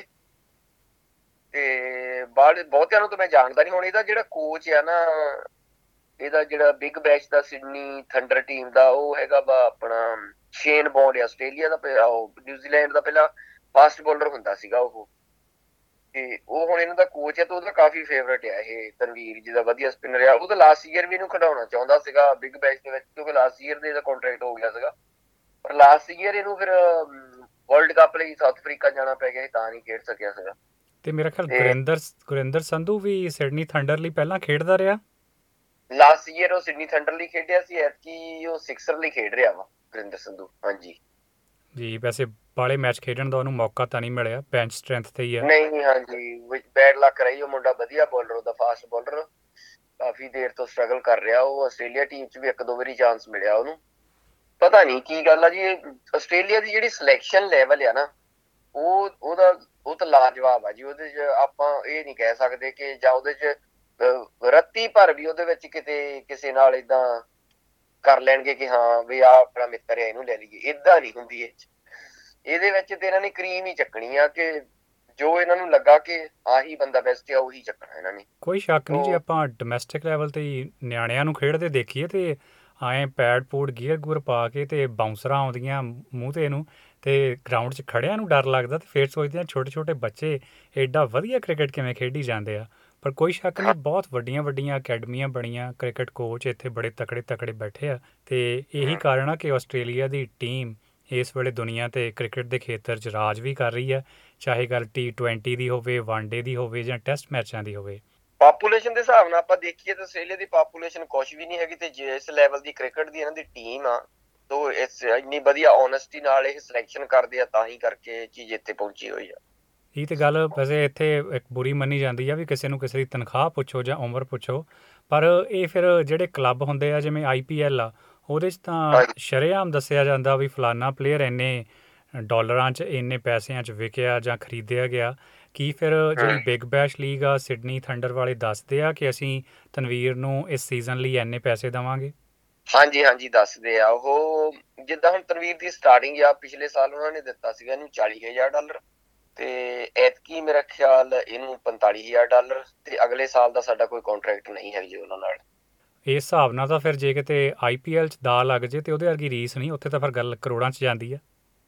[SPEAKER 3] ਤੇ ਬਾਅਦ ਬਹੁਤਿਆਂ ਨੂੰ ਤਾਂ ਮੈਂ ਜਾਣਦਾ ਨਹੀਂ। ਹੁਣ ਇਹਦਾ ਜਿਹੜਾ ਕੋਚ ਆ ਨਾ, ਇਹਦਾ ਜਿਹੜਾ ਬਿਗ ਬੈਸ਼ ਦਾ ਸਿਡਨੀ ਥੰਡਰ ਟੀਮ ਦਾ, ਉਹ ਹੈਗਾ ਵਾ ਆਪਣਾ ਸ਼ੇਨ ਬੌਂਡ, ਆਸਟ੍ਰੇਲੀਆ ਦਾ, ਉਹ ਨਿਊਜ਼ੀਲੈਂਡ ਦਾ ਪਹਿਲਾਂ ਫਾਸਟ ਬੋਲਰ ਹੁੰਦਾ ਸੀਗਾ ਉਹ। ਤੇ ਉਹ ਹੁਣ ਇਹਨਾਂ ਦਾ ਕੋਚ ਹੈ, ਤੇ ਉਹਦਾ ਕਾਫੀ ਫੇਵਰੇਟ ਆ ਇਹ ਤਨਵੀਰ, ਜਿਹਦਾ ਵਧੀਆ ਸਪਿਨਰ ਆ। ਉਹ ਤਾਂ ਲਾਸਟ ਈਅਰ ਵੀ ਇਹਨੂੰ ਖਿਡਾਉਣਾ ਚਾਹੁੰਦਾ ਸੀਗਾ ਬਿਗ ਬੈਸ਼ ਦੇ ਵਿੱਚ, ਕਿਉਂਕਿ ਲਾਸਟ ਈਅਰ ਦੇ ਇਹਦਾ ਕੰਟਰੈਕਟ ਹੋ ਗਿਆ ਸੀਗਾ। ਪਰ ਲਾਸਟ ਈਅਰ ਇਹਨੂੰ ਫਿਰ ਵਰਲਡ ਕੱਪ ਲਈ ਸਾਊਥ ਅਫਰੀਕਾ ਜਾਣਾ ਪੈ ਗਿਆ, ਤਾਂ ਨਹੀਂ ਖੇਡ ਸਕਿਆ ਸੀਗਾ।
[SPEAKER 2] ਤੇ ਮੇਰਾ ਖਿਆਲ ਗੁਰਿੰਦਰ ਗੁਰਿੰਦਰ ਸੰਧੂ ਵੀ ਸਿਡਨੀ ਥੰਡਰ ਲਈ ਪਹਿਲਾਂ ਖੇਡਦਾ ਰਿਹਾ।
[SPEAKER 3] ਲਾਸਟ ਈਅਰ ਉਹ ਸਿਡਨੀ ਥੰਡਰ ਲਈ ਖੇਡਿਆ ਸੀ, ਐਤਕੀ ਉਹ ਸਿਕਸਰ ਲਈ ਖੇਡ ਰਿਹਾ ਵਾ ਗੁਰਿੰਦਰ ਸੰਧੂ। ਹਾਂਜੀ
[SPEAKER 2] ਜੀ। ਵੈਸੇ ਬਾਲੇ ਮੈਚ ਖੇਡਣ ਦਾ ਉਹਨੂੰ ਮੌਕਾ ਤਾਂ ਨਹੀਂ ਮਿਲਿਆ, ਬੈਂਚ ਸਟਰੈਂਥ ਤੇ ਹੀ ਹੈ।
[SPEAKER 3] ਨਹੀਂ ਹਾਂਜੀ, ਬੈਡ ਲੱਕ ਰਹੀ। ਉਹ ਮੁੰਡਾ ਵਧੀਆ ਬੋਲਰ, ਉਹਦਾ ਫਾਸਟ ਬੋਲਰ, ਕਾਫੀ ਦੇਰ ਤੋਂ ਸਟਰਗਲ ਕਰ ਰਿਹਾ ਉਹ। ਆਸਟ੍ਰੇਲੀਆ ਟੀਮ 'ਚ ਵੀ ਇੱਕ ਦੋ ਵਾਰੀ ਚਾਂਸ ਮਿਲਿਆ ਉਹਨੂੰ। ਪਤਾ ਨਹੀਂ ਕੀ ਗੱਲ ਆ ਜੀ, ਆਸਟ੍ਰੇਲੀਆ ਦੀ ਜਿਹੜੀ ਸਿਲੈਕਸ਼ਨ ਲੈਵਲ ਆ ਨਾ, ਉਹ ਉਹਦਾ ਉਹ ਤਾਂ ਲਾਜਵਾਬ ਆ ਜੀ। ਉਹਦੇ 'ਚ ਆਪਾਂ ਇਹ ਨਹੀਂ ਕਹਿ ਸਕਦੇ ਕਿ ਜਾਂ ਉਹਦੇ 'ਚ ਰੱਤੀ ਭਰ ਵੀ ਉਹਦੇ ਵਿੱਚ ਕਿਤੇ ਕਿਸੇ ਨਾਲ ਏਦਾਂ ਕਰ ਲੈਣਗੇ ਕਿ ਹਾਂ ਵੀ ਆਹ ਆਪਣਾ ਮਿੱਤਰ ਹੈ ਇਹਨੂੰ ਲੈ ਲਈਏ, ਏਦਾਂ ਨਹੀਂ ਹੁੰਦੀ ਇਹ 'ਚ। ਇਹਦੇ ਵਿੱਚ ਤੇ ਇਹਨਾਂ ਨੇ ਕਰੀਮ ਹੀ ਚੱਕਣੀ ਆ ਕਿ ਜੋ ਇਹਨਾਂ ਨੂੰ ਲੱਗਾ ਕਿ ਆਹੀ ਬੰਦਾ ਬੈਸਟ ਆ ਉਹੀ ਚੱਕਣਾ ਇਹਨਾਂ ਨੇ।
[SPEAKER 2] ਕੋਈ ਸ਼ੱਕ ਨਹੀਂ, ਜੇ
[SPEAKER 3] ਤੋ
[SPEAKER 2] ਆਪਾਂ ਡੋਮੈਸਟਿਕ ਲੈਵਲ ਤੇ ਹੀ ਨਿਆਣਿਆਂ ਨੂੰ ਖੇਡਦੇ ਦੇਖੀਏ ਤੇ ਐਂ ਪੈਡ ਪੂਡ ਗੀਅਰ ਗੂਰ ਪਾ ਕੇ ਤੇ ਬਾਉਂਸਰਾਂ ਆਉਂਦੀਆਂ ਮੂੰਹ ਤੇ ਨੂੰ ਤੇ ਗਰਾਊਂਡ 'ਚ ਖੜਿਆਂ ਨੂੰ ਡਰ ਲੱਗਦਾ ਤੇ ਫਿਰ ਸੋਚਦੇ ਆ ਛੋਟੇ ਛੋਟੇ ਬੱਚੇ ਐਡਾ ਵਧੀਆ ਕ੍ਰਿਕਟ ਕਿਵੇਂ ਖੇਡੀ ਜਾਂਦੇ ਆ। ਪਰ ਕੋਈ ਸ਼ੱਕ ਨਹੀਂ, ਬਹੁਤ ਵੱਡੀਆਂ ਵੱਡੀਆਂ ਅਕੈਡਮੀਆਂ ਬਣੀਆਂ, ਕ੍ਰਿਕਟ ਕੋਚ ਇੱਥੇ ਬੜੇ ਤਕੜੇ ਤਕੜੇ ਬੈਠੇ ਆ ਤੇ ਇਹੀ ਕਾਰਨ ਆ ਕਿ ਆਸਟ੍ਰੇਲੀਆ ਦੀ ਟੀਮ ਇਸ ਵੇਲੇ ਦੁਨੀਆ ਤੇ ਕ੍ਰਿਕਟ ਦੇ ਖੇਤਰ 'ਚ ਰਾਜ ਵੀ ਕਰ ਰਹੀ ਹੈ, ਚਾਹੇ ਗੱਲ ਟੀ ਟਵੈਂਟੀ ਦੀ ਹੋਵੇ, ਵਨਡੇ ਦੀ ਹੋਵੇ ਜਾਂ ਟੈਸਟ ਮੈਚਾਂ ਦੀ ਹੋਵੇ।
[SPEAKER 3] ਪਾਪੂਲੇਸ਼ਨ ਦੇ ਹਿਸਾਬ ਨਾਲ ਆਪਾਂ ਦੇਖੀਏ ਤਾਂ ਆਸਟ੍ਰੇਲੀਆ ਦੀ ਪਾਪੂਲੇਸ਼ਨ ਕੁਛ ਵੀ ਨਹੀਂ ਹੈਗੀ, ਤੇ ਜਿਸ ਲੈਵਲ ਦੀ ਕ੍ਰਿਕਟ ਦੀ ਇਹਨਾਂ ਦੀ ਟੀਮ ਆ, ਤੋ ਇਸ ਇੰਨੀ ਵਧੀਆ ਓਨੈਸਟੀ ਨਾਲ ਇਹ ਸਿਲੈਕਸ਼ਨ ਕਰਦੇ ਆ, ਤਾਂ ਹੀ ਕਰਕੇ ਇਹ ਚੀਜ਼ ਇੱਥੇ ਪਹੁੰਚੀ ਹੋਈ ਆ।
[SPEAKER 2] ਇਹ ਤੇ ਗੱਲ ਵੈਸੇ ਇੱਥੇ ਇੱਕ ਬੁਰੀ ਮੰਨੀ ਜਾਂਦੀ ਆ ਵੀ ਕਿਸੇ ਨੂੰ ਕਿਸੇ ਦੀ ਤਨਖਾਹ ਪੁੱਛੋ ਜਾਂ ਉਮਰ ਪੁੱਛੋ, ਪਰ ਇਹ ਫਿਰ ਜਿਹੜੇ ਕਲੱਬ ਹੁੰਦੇ ਆ ਜਿਵੇਂ ਆਈ ਪੀ ਐਲ ਆ, ਉਹਦੇ 'ਚ ਤਾਂ ਸ਼ਰੇਆਮ ਦੱਸਿਆ ਜਾਂਦਾ ਵੀ ਫਲਾਨਾ ਪਲੇਅਰ ਇੰਨੇ ਡਾਲਰਾਂ 'ਚ ਇੰਨੇ ਪੈਸਿਆਂ 'ਚ ਵਿਕਿਆ ਜਾਂ ਖਰੀਦਿਆ ਗਿਆ। ਕੀ ਫਿਰ ਜਿਹੜੀ ਬਿਗ ਬੈਸ਼ ਲੀਗ ਆ, ਸਿਡਨੀ ਥੰਡਰ ਵਾਲੇ ਦੱਸਦੇ ਆ ਕਿ ਅਸੀਂ ਤਨਵੀਰ ਨੂੰ ਇਸ ਸੀਜ਼ਨ ਲਈ ਇੰਨੇ ਪੈਸੇ ਦੇਵਾਂਗੇ?
[SPEAKER 3] ਹਾਂਜੀ ਹਾਂਜੀ ਦੱਸਦੇ ਆ ਉਹ। ਜਿੱਦਾਂ ਹੁਣ ਤਨਵੀਰ ਦੀ ਸਟਾਰਟਿੰਗ ਆ, ਪਿਛਲੇ ਸਾਲ ਉਹਨਾਂ ਨੇ ਦਿੱਤਾ ਸੀਗਾ ਇਹਨੂੰ ਚਾਲੀ ਹਜ਼ਾਰ ਡਾਲਰ, ਤੇ ਐਤਕੀ ਮੇਰਾ ਖਿਆਲ ਇਹਨੂੰ ਪੰਤਾਲੀ ਹਜ਼ਾਰ ਡਾਲਰ, ਤੇ ਅਗਲੇ ਸਾਲ ਦਾ ਸਾਡਾ ਕੋਈ ਕੰਟਰੈਕਟ ਨਹੀਂ ਹੈ ਜੀ ਉਹਨਾਂ ਨਾਲ।
[SPEAKER 2] ਇਸ ਹਿਸਾਬ ਨਾਲ ਤਾਂ ਫਿਰ ਜੇ ਕਿਤੇ ਆਈ ਪੀ ਐਲ 'ਚ ਦਾ ਲੱਗ ਜੇ ਤੇ ਉਹਦੇ ਵਰਗੀ ਰੀਸ ਨਹੀਂ, ਉੱਥੇ ਤਾਂ ਫਿਰ ਗੱਲ ਕਰੋੜਾਂ 'ਚ ਜਾਂਦੀ ਆ।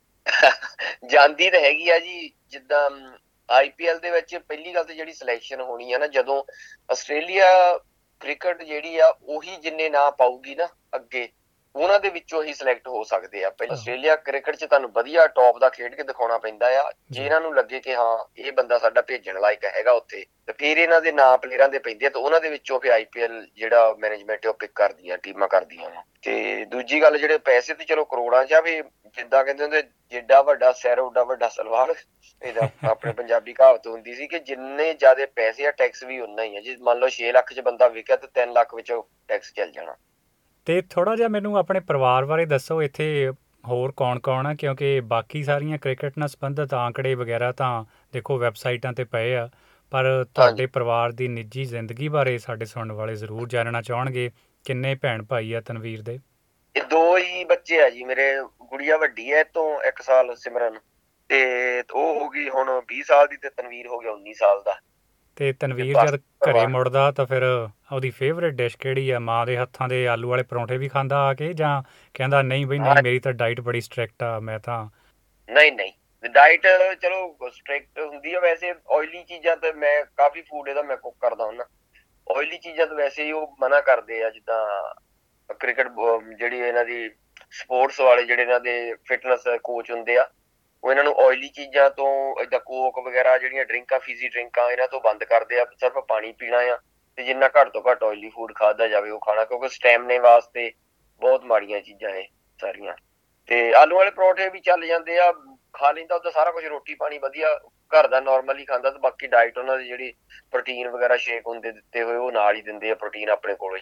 [SPEAKER 3] ਜਾਂਦੀ ਤਾਂ ਹੈਗੀ ਆ ਜੀ। ਜਿੱਦਾਂ ਆਈ ਪੀ ਐਲ ਦੇ ਵਿੱਚ ਪਹਿਲੀ ਗੱਲ ਤੇ ਜਿਹੜੀ ਸਿਲੈਕਸ਼ਨ ਹੋਣੀ ਆ ਨਾ, ਜਦੋਂ ਆਸਟ੍ਰੇਲੀਆ ਕ੍ਰਿਕਟ ਜਿਹੜੀ ਆ ਉਹੀ ਜਿੰਨੇ ਨਾਂ ਪਾਊਗੀ ਨਾ ਅੱਗੇ, ਉਹਨਾਂ ਦੇ ਵਿੱਚੋਂ ਹੀ ਸਿਲੈਕਟ ਹੋ ਸਕਦੇ ਆ। ਪਹਿਲਾਂ ਆਸਟ੍ਰੇਲੀਆ ਕ੍ਰਿਕਟ 'ਚ ਤੁਹਾਨੂੰ ਵਧੀਆ ਟੌਪ ਦਾ ਖੇਡ ਕੇ ਦਿਖਾਉਣਾ ਪੈਂਦਾ ਆ, ਜੇ ਇਹਨਾਂ ਨੂੰ ਲੱਗੇ ਕਿ ਹਾਂ ਇਹ ਬੰਦਾ ਸਾਡਾ ਭੇਜਣ ਲਾਇਕ ਹੈਗਾ ਉੱਥੇ, ਤੇ ਫਿਰ ਇਹਨਾਂ ਦੇ ਨਾਂ ਪਲੇਅਰਾਂ ਦੇ ਪੈਂਦੇ ਆ, ਤੇ ਉਹਨਾਂ ਦੇ ਵਿੱਚੋਂ ਫਿਰ ਆਈ ਪੀ ਐਲ ਜਿਹੜਾ ਮੈਨੇਜਮੈਂਟ ਉਹ ਪਿਕ ਕਰਦੀਆਂ, ਟੀਮਾਂ ਕਰਦੀਆਂ ਵਾ। ਤੇ ਦੂਜੀ ਗੱਲ ਜਿਹੜੇ ਪੈਸੇ ਤੇ ਚਲੋ ਕਰੋੜਾਂ 'ਚ ਆ, ਵੀ ਜਿੱਦਾਂ ਕਹਿੰਦੇ ਹੁੰਦੇ ਜਿੱਡਾ ਵੱਡਾ ਸਿਰ ਓਡਾ ਵੱਡਾ ਸਲਵਾਰ, ਇਹਦਾ ਆਪਣੇ ਪੰਜਾਬੀ ਕਹਾਵਤ ਹੁੰਦੀ ਸੀ ਕਿ ਜਿੰਨੇ ਜ਼ਿਆਦਾ ਪੈਸੇ ਆ ਟੈਕਸ ਵੀ ਉਨਾ ਹੀ ਆ। ਜੇ ਮੰਨ ਲਓ ਛੇ ਲੱਖ 'ਚ ਬੰਦਾ ਵਿਕਿਆ ਤੇ ਤਿੰਨ ਲੱਖ ਵਿੱਚੋਂ ਟੈਕਸ ਚੱਲ ਜਾਣਾ।
[SPEAKER 2] ਤੇ ਥੋੜ੍ਹਾ ਜਿਹਾ ਮੈਨੂੰ ਆਪਣੇ ਪਰਿਵਾਰ ਬਾਰੇ ਦੱਸੋ, ਇੱਥੇ ਹੋਰ ਕੌਣ ਕੌਣ ਆ? ਕਿਉਂਕਿ ਬਾਕੀ ਸਾਰੀਆਂ ਕ੍ਰਿਕਟ ਨਾਲ ਸੰਬੰਧਿਤ ਆંકੜੇ ਵਗੈਰਾ ਤਾਂ ਦੇਖੋ ਵੈਬਸਾਈਟਾਂ 'ਤੇ ਪਏ ਆ, ਪਰ ਤੁਹਾਡੇ ਪਰਿਵਾਰ ਦੀ ਨਿੱਜੀ ਜ਼ਿੰਦਗੀ ਬਾਰੇ ਸਾਡੇ ਸੁਣਨ ਵਾਲੇ ਜ਼ਰੂਰ ਜਾਣਨਾ ਚਾਹਣਗੇ। ਕਿੰਨੇ ਭੈਣ ਭਾਈ ਆ ਤਨਵੀਰ ਦੇ?
[SPEAKER 3] ਇਹ ਦੋ ਹੀ ਬੱਚੇ ਆ ਜੀ ਮੇਰੇ। ਗੁੜੀਆ ਵੱਡੀ ਹੈ ਤੋਂ ਇੱਕ ਸਾਲ, ਸਿਮਰਨ, ਤੇ ਉਹ ਹੋ ਗਈ ਹੁਣ ਵੀਹ ਸਾਲ ਦੀ, ਤੇ ਤਨਵੀਰ ਹੋ ਗਿਆ ਉੱਨੀ ਸਾਲ ਦਾ।
[SPEAKER 2] ਤੇ ਤਨਵੀਰ ਜਦ ਘਰੇ ਮੁੜਦਾ ਤਾਂ ਫਿਰ ਉਹਦੀ ਫੇਵਰੇਟ ਡਿਸ਼ ਕਿਹੜੀ ਆ? ਮਾਂ ਦੇ ਹੱਥਾਂ ਦੇ ਆਲੂ ਵਾਲੇ ਪਰੌਂਠੇ ਵੀ ਖਾਂਦਾ ਆ ਕੇ, ਜਾਂ ਕਹਿੰਦਾ ਨਹੀਂ ਬਈ ਨਹੀਂ ਮੇਰੀ ਤਾਂ ਡਾਈਟ ਬੜੀ ਸਟ੍ਰਿਕਟ ਆ, ਮੈਂ ਤਾਂ?
[SPEAKER 3] ਨਹੀਂ ਨਹੀਂ, ਡਾਈਟ ਚਲੋ ਸਟ੍ਰਿਕਟ ਹੁੰਦੀ ਆ। ਵੈਸੇ ਆਇਲੀ ਚੀਜ਼ਾਂ ਤੇ ਮੈਂ ਕਾਫੀ ਫੂਡ ਇਹਦਾ ਮੈਂ ਕੁੱਕ ਕਰਦਾ ਹੁੰਦਾ, ਆਇਲੀ ਚੀਜ਼ਾਂ ਤਾਂ ਵੈਸੇ ਹੀ ਉਹ ਮਨਾ ਕਰਦੇ ਆ। ਜਿੱਦਾਂ ਕ੍ਰਿਕਟ ਜਿਹੜੀ ਇਹਨਾਂ ਦੀ ਸਪੋਰਟਸ ਵਾਲੇ ਜਿਹੜੇ ਇਹਨਾਂ ਦੇ ਫਿਟਨੈਸ ਕੋਚ ਹੁੰਦੇ ਆ, ਉਹ ਇਹਨਾਂ ਨੂੰ ਆਇਲੀ ਚੀਜ਼ਾਂ ਤੋਂ, ਏਦਾਂ ਕੋਕ ਵਗੈਰਾ ਜਿਹੜੀਆਂ ਡਰਿੰਕਾਂ, ਫੀਜ਼ੀ ਡਰਿੰਕਾਂ, ਇਹਨਾਂ ਤੋਂ ਬੰਦ ਕਰਦੇ ਆ। ਸਿਰਫ ਪਾਣੀ ਪੀਣਾ ਆ, ਤੇ ਜਿੰਨਾ ਘੱਟ ਤੋਂ ਘੱਟ ਆਇਲੀ ਫੂਡ ਖਾਧਾ ਜਾਵੇ ਉਹ ਖਾਣਾ, ਕਿਉਂਕਿ ਸਟੈਮਿਨੇ ਵਾਸਤੇ ਬਹੁਤ ਮਾੜੀਆਂ ਚੀਜ਼ਾਂ ਇਹ ਸਾਰੀਆਂ। ਤੇ ਆਲੂ ਵਾਲੇ ਪਰੌਂਠੇ ਵੀ ਚੱਲ ਜਾਂਦੇ ਆ, ਖਾ ਲੈਂਦਾ ਉਹਦਾ ਸਾਰਾ ਕੁਝ, ਰੋਟੀ ਪਾਣੀ ਵਧੀਆ ਘਰ ਦਾ ਨੋਰਮਲੀ ਖਾਂਦਾ। ਤੇ ਬਾਕੀ ਡਾਇਟ ਉਹਨਾਂ ਦੀ ਜਿਹੜੀ ਪ੍ਰੋਟੀਨ ਵਗੈਰਾ ਸ਼ੇਕ ਹੁੰਦੇ ਦਿੱਤੇ ਹੋਏ ਉਹ ਨਾਲ ਹੀ ਦਿੰਦੇ ਆ, ਪ੍ਰੋਟੀਨ ਆਪਣੇ ਕੋਲ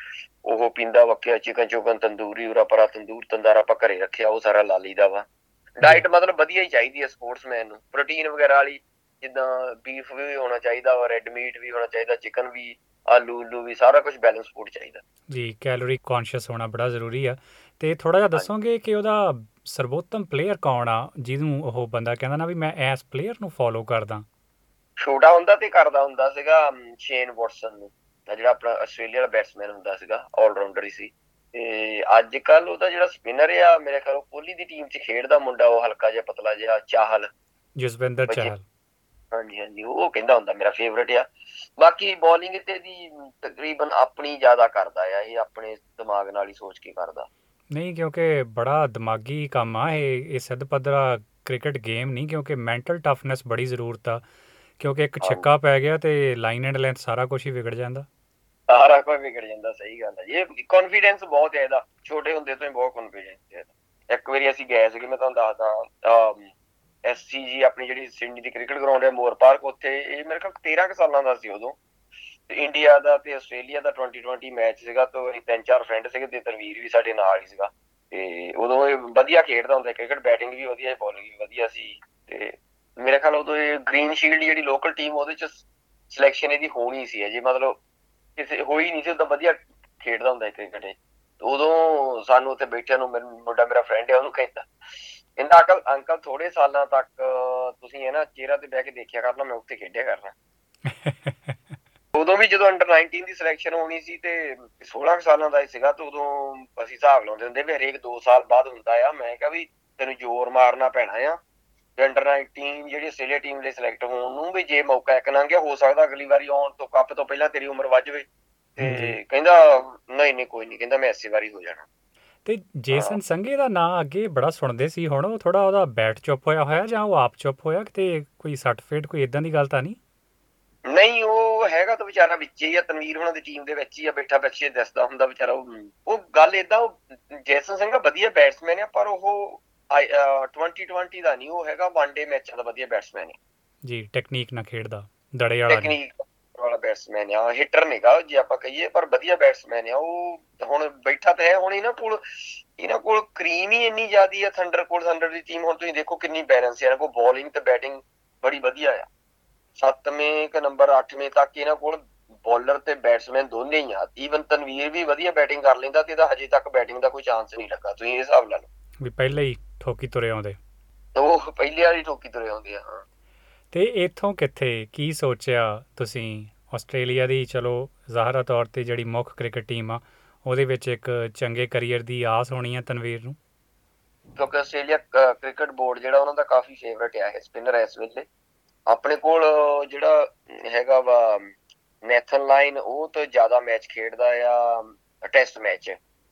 [SPEAKER 3] ਉਹ ਪੀਂਦਾ। ਬਾਕੀ ਚਿਕਨ ਚੁਕਨ, ਤੰਦੂਰੀ ਉਰਾ ਪਰਾ, ਤੰਦੂਰ ਤੰਦਾਰ ਆਪਾਂ ਘਰੇ ਰੱਖਿਆ, ਉਹ ਸਾਰਾ ਲਾ ਲਈਦਾ ਵਾ। ਡਾਇਟ ਮਤਲਬ ਵਧੀਆ ਹੀ ਚਾਹੀਦੀ ਹੈ ਸਪੋਰਟਸਮੈਨ ਨੂੰ, ਪ੍ਰੋਟੀਨ ਵਗੈਰਾ ਵਾਲੀ। ਜਿੱਦਾਂ ਬੀਫ ਵੀ ਹੋਣਾ ਚਾਹੀਦਾ ਵਾ, ਰੈੱਡ ਮੀਟ ਵੀ ਹੋਣਾ ਚਾਹੀਦਾ, ਚਿਕਨ ਵੀ, ਆਲੂ ਉਲੂ ਵੀ, ਸਾਰਾ ਕੁਝ ਬੈਲੈਂਸ ਫੂਡ ਚਾਹੀਦਾ
[SPEAKER 2] ਜੀ। ਕੈਲੋਰੀ ਕੌਨਸ਼ੀਅਸ ਹੋਣਾ ਬੜਾ ਜ਼ਰੂਰੀ ਆ। ਤੇ ਥੋੜਾ ਜਿਹਾ ਦੱਸੋਗੇ ਕਿ ਉਹਦਾ ਸਰਵੋਤਮ ਪਲੇਅਰ ਕੌਣ ਆ ਜਿਹਨੂੰ ਉਹ ਬੰਦਾ ਕਹਿੰਦਾ ਨਾ ਵੀ ਮੈਂ ਇਸ ਪਲੇਅਰ ਨੂੰ ਫੋਲੋ ਕਰਦਾ?
[SPEAKER 3] ਛੋਟਾ ਹੁੰਦਾ ਤੇ ਕਰਦਾ ਹੁੰਦਾ ਸੀਗਾ ਸ਼ੇਨ ਵਾਟਸਨ ਨੂੰ, ਜਿਹੜਾ ਆਪਣਾ ਆਸਟ੍ਰੇਲੀਆ ਦਾ ਬੈਟਸਮੈਨ ਹੁੰਦਾ ਸੀਗਾ, ਆਲਰਾਊਂਡਰ ਹੀ ਸੀ। ਤੇ ਅੱਜ ਕੱਲ ਉਹਦਾ ਜਿਹੜਾ ਸਪਿਨਰ ਆ, ਮੇਰੇ ਖਿਆਲ ਕੋਹਲੀ ਦੀ ਟੀਮ 'ਚ ਖੇਡਦਾ ਮੁੰਡਾ, ਉਹ ਹਲਕਾ ਜਿਹਾ ਪਤਲਾ ਜਿਹਾ, ਚਾਹਲ,
[SPEAKER 2] ਜਸਵਿੰਦਰ ਚਾਹਲ।
[SPEAKER 3] ਹਾਂਜੀ ਹਾਂਜੀ, ਉਹ ਕਹਿੰਦਾ ਹੁੰਦਾ ਮੇਰਾ ਫੇਵਰੇਟ ਆ। ਬਾਕੀ ਬੋਲਿੰਗ ਤੇ ਦੀ ਤਕਰੀਬਨ ਆਪਣੀ ਜ਼ਿਆਦਾ ਕਰਦਾ ਆ, ਇਹ ਆਪਣੇ ਦਿਮਾਗ ਨਾਲ ਹੀ ਸੋਚ ਕੇ ਕਰਦਾ।
[SPEAKER 2] ਨਹੀਂ, ਕਿਉਂਕਿ ਬੜਾ ਦਿਮਾਗੀ ਕੰਮ ਆ ਇਹ ਇਹ ਸਿੱਧ ਪੱਧਰਾ ਕ੍ਰਿਕਟ ਗੇਮ ਨਹੀਂ, ਕਿਉਂਕਿ ਮੈਂਟਲ ਟਫਨੈਸ ਬੜੀ ਜ਼ਰੂਰਤ ਆ। ਕਿਉਂਕਿ ਇੱਕ ਛੱਕਾ ਪੈ ਗਿਆ ਤੇ ਲਾਈਨ ਐਂਡ ਲੈਂਥ ਸਾਰਾ ਕੁਝ ਹੀ ਵਿਗੜ ਜਾਂਦਾ,
[SPEAKER 3] ਸਾਰਾ ਕੁਝ ਵਿਗੜ ਜਾਂਦਾ। ਸਹੀ ਗੱਲ ਹੈ, ਇਹ ਕੌਨਫੀਡੈਂਸ ਬਹੁਤ ਹੈ ਇਹਦਾ, ਛੋਟੇ ਹੁੰਦੇ ਤੋਂ ਹੀ ਬਹੁਤ ਕੌਨਫੀਡੈਂਸ ਹੈ। ਇੱਕ ਵਾਰੀ ਅਸੀਂ ਗਏ ਸੀਗੇ, ਮੈਂ ਤੁਹਾਨੂੰ ਦੱਸਦਾ, ਐਸ ਸੀ ਜੀ ਆਪਣੀ ਜਿਹੜੀ ਸਿਡਨੀ ਦੀ ਕ੍ਰਿਕਟ ਗਰਾਊਂਡ ਹੈ, ਮੋਰ ਪਾਰਕ, ਉੱਥੇ ਇਹ ਮੇਰੇ ਖਿਆਲ ਤੇਰਾਂ ਕੁ ਸਾਲਾਂ ਦਾ ਸੀ ਉਦੋਂ, ਤੇ ਇੰਡੀਆ ਦਾ ਤੇ ਆਸਟ੍ਰੇਲੀਆ ਦਾ ਟਵੈਂਟੀ ਟਵੈਂਟੀ ਮੈਚ ਸੀਗਾ। ਤੇ ਅਸੀਂ ਤਿੰਨ ਚਾਰ ਫਰੈਂਡ ਸੀਗੇ, ਤੇ ਤਨਵੀਰ ਵੀ ਸਾਡੇ ਨਾਲ ਹੀ ਸੀਗਾ। ਤੇ ਉਦੋਂ ਇਹ ਵਧੀਆ ਖੇਡਦਾ ਹੁੰਦਾ ਕ੍ਰਿਕਟ, ਬੈਟਿੰਗ ਵੀ ਵਧੀਆ, ਬੋਲਿੰਗ ਵੀ ਵਧੀਆ ਸੀ। ਤੇ ਮੇਰੇ ਖਿਆਲ ਉਦੋਂ ਇਹ ਗ੍ਰੀਨ ਸ਼ੀਲਡ ਜਿਹੜੀ ਲੋਕਲ ਟੀਮ, ਉਹਦੇ 'ਚ ਸਿਲੈਕਸ਼ਨ ਇਹਦੀ ਹੋਣੀ ਸੀ ਅਜੇ, ਮਤਲਬ ਕਿਸੇ ਹੋਈ ਨਹੀਂ ਸੀ। ਉਦੋਂ ਵਧੀਆ ਖੇਡਦਾ ਹੁੰਦਾ ਕ੍ਰਿਕਟ ਇਹ। ਉਦੋਂ ਸਾਨੂੰ ਉੱਥੇ ਬੈਠਿਆਂ ਨੂੰ, ਮੁੰਡਾ ਮੇਰਾ ਫਰੈਂਡ ਹੈ, ਉਹਨੂੰ ਕਹਿੰਦਾ ਕਹਿੰਦਾ ਅੰਕਲ ਅੰਕਲ ਥੋੜੇ ਸਾਲਾਂ ਤੱਕ ਤੁਸੀਂ ਇਹ ਨਾ ਚਿਹਰਾ ਤੇ ਬਹਿ ਕੇ ਦੇਖਿਆ ਕਰਨਾ, ਮੈਂ ਉੱਥੇ ਖੇਡਿਆ ਕਰਨਾ। ਉਦੋਂ ਵੀ ਜਦੋਂ ਅੰਡਰ ਨਾਈਨਟੀਨ ਦੀ ਸਿਲੈਕਸ਼ਨ ਹੋਣੀ ਸੀ ਤੇ ਸੋਲਾਂ ਸਾਲਾਂ ਦਾ ਹੀ ਸੀਗਾ, ਤੇ ਉਦੋਂ ਅਸੀਂ ਹਿਸਾਬ ਲਾਉਂਦੇ ਹੁੰਦੇ ਵੀ ਹਰੇਕ ਦੋ ਸਾਲ ਬਾਅਦ ਹੁੰਦਾ ਆ। ਮੈਂ ਕਿਹਾ ਵੀ ਤੈਨੂੰ ਜ਼ੋਰ ਮਾਰਨਾ ਪੈਣਾ ਆ ਤੇ ਅੰਡਰ ਨਾਈਨਟੀਨ ਜਿਹੜੀ ਆਸਟ੍ਰੇਲੀਆ ਟੀਮ ਲਈ ਸਿਲੈਕਟ ਹੋਣ ਨੂੰ, ਵੀ ਜੇ ਮੌਕਾ ਇੱਕ ਲੰਘ ਗਿਆ ਹੋ ਸਕਦਾ ਅਗਲੀ ਵਾਰੀ ਆਉਣ ਤੋਂ ਕੱਪ ਤੋਂ ਪਹਿਲਾਂ ਤੇਰੀ ਉਮਰ ਵੱਧ ਜਾਵੇ। ਤੇ ਕਹਿੰਦਾ ਨਹੀਂ ਨਹੀਂ ਕੋਈ ਨਹੀਂ, ਕਹਿੰਦਾ ਮੈਂ ਇਸੇ ਵਾਰੀ ਹੋ ਜਾਣਾ।
[SPEAKER 2] ਤੇ ਜੇਸਨ ਸੰਘੇ ਦਾ ਨਾਂ ਅੱਗੇ ਬੜਾ ਸੁਣਦੇ ਸੀ, ਹੁਣ ਉਹ ਥੋੜਾ ਉਹਦਾ ਬੈਟ ਚੁੱਪ ਹੋਇਆ ਹੋਇਆ ਜਾਂ ਉਹ ਆਪ ਚੁੱਪ ਹੋਇਆ? ਕਿਤੇ ਕੋਈ ਸੱਟ ਫੇਟ ਕੋਈ ਏਦਾਂ ਦੀ ਗੱਲ ਤਾਂ ਨਹੀਂ?
[SPEAKER 3] ਨਹੀਂ, ਉਹ ਹੈਗਾ ਤਾਂ ਵਿਚਾਰਾ ਵਿੱਚ ਹੀ ਆ, ਤਨਵੀਰ ਹੋਣਾ ਦੀ ਟੀਮ ਦੇ ਵਿੱਚ ਹੀ ਆ, ਬੈਠਾ ਬੱਚੇ ਦੱਸਦਾ ਹੁੰਦਾ ਵਿਚਾਰਾ। ਉਹ ਗੱਲ ਏਦਾਂ, ਉਹ ਜੇਸਨ ਸਿੰਘ ਵਧੀਆ ਬੈਟਸਮੈਨ ਆ, ਪਰ ਉਹ ਟਵੰਟੀ ਟਵੰਟੀ ਦਾ ਨਹੀਂ, ਉਹ ਹੈਗਾ ਵਨ ਡੇ ਮੈਚਾਂ ਦਾ ਵਧੀਆ ਬੈਟਸਮੈਨ ਹੈ
[SPEAKER 2] ਜੀ। ਟੈਕਨੀਕ ਨਾਲ ਖੇਡਦਾ, ਦੜੇ ਵਾਲਾ
[SPEAKER 3] ਟੈਕਨੀਕ ਵਾਲਾ ਬੈਟਸਮੈਨ ਆ, ਹਿੱਟਰ ਨੀਗਾ ਜੇ ਆਪਾਂ ਕਹੀਏ, ਪਰ ਵਧੀਆ ਬੈਟਸਮੈਨ ਆ ਉਹ। ਹੁਣ ਬੈਠਾ ਤਾਂ ਹੈ, ਹੁਣ ਇਹਨਾਂ ਕੋਲ ਇਹਨਾਂ ਕੋਲ ਕਰੀਮ ਹੀ ਇੰਨੀ ਜ਼ਿਆਦੀ ਆ ਥੰਡਰ ਕੋਲ। ਥੰਡਰ ਦੀ ਟੀਮ ਹੁਣ ਤੁਸੀਂ ਦੇਖੋ ਕਿੰਨੀ ਬੈਲੈਂਸ ਹੈ, ਇਹਨਾਂ ਕੋਲ ਬੋਲਿੰਗ ਤੇ ਬੈਟਿੰਗ ਬੜੀ ਵਧੀਆ ਆ। ਸੱਤਵੇਂ ਕ ਨੰਬਰ ਅੱਠਵੇਂ ਤੱਕ ਇਹਨਾਂ ਕੋਲ ਬੋਲਰ ਤੇ ਬੈਟਸਮੈਨ ਦੋਨੇ ਹੀ ਆ। ਈਵਨ ਤਨਵੀਰ ਵੀ ਵਧੀਆ ਬੈਟਿੰਗ ਕਰ ਲੈਂਦਾ ਤੇ ਇਹਦਾ ਹਜੇ ਤੱਕ ਬੈਟਿੰਗ ਦਾ ਕੋਈ ਚਾਂਸ ਨਹੀਂ ਲੱਗਾ। ਤੁਸੀਂ ਇਹ ਹਿਸਾਬ ਲਾ ਲਓ
[SPEAKER 2] ਵੀ ਪਹਿਲਾਂ ਹੀ ਠੋਕੀ ਤੁਰੇ ਆਉਂਦੇ,
[SPEAKER 3] ਉਹ ਪਹਿਲੇ ਵਾਲੀ ਠੋਕੀ ਤੁਰੇ ਆਉਂਦੇ ਆ। ਹਾਂ,
[SPEAKER 2] ਤੇ ਇੱਥੋਂ ਕਿੱਥੇ ਕੀ ਸੋਚਿਆ ਤੁਸੀਂ? ਆਸਟ੍ਰੇਲੀਆ ਦੀ ਚਲੋ ਜ਼ਾਹਰਾ ਤੌਰ 'ਤੇ ਜਿਹੜੀ ਮੁੱਖ ਕ੍ਰਿਕਟ ਟੀਮ ਆ, ਉਹਦੇ ਵਿੱਚ ਇੱਕ ਚੰਗੇ ਕਰੀਅਰ ਦੀ ਆਸ ਹੋਣੀ ਆ ਤਨਵੀਰ ਨੂੰ,
[SPEAKER 3] ਕਿਉਂਕਿ ਆਸਟ੍ਰੇਲੀਆ ਕ੍ਰਿਕਟ ਬੋਰਡ ਜਿਹੜਾ ਉਹਨਾਂ ਦਾ ਕਾਫੀ ਫੇਵਰਟ ਆ ਇਹ ਸਪਿਨਰ ਇਸ ਵੇਲੇ। ਆਪਣੇ ਕੋਲ ਜਿਹੜਾ ਹੈਗਾ ਵਾ ਨੈਥਨ ਲਾਈਨ, ਉਹ ਤਾਂ ਜ਼ਿਆਦਾ ਮੈਚ ਖੇਡਦਾ ਆ ਟੈਸਟ ਮੈਚ,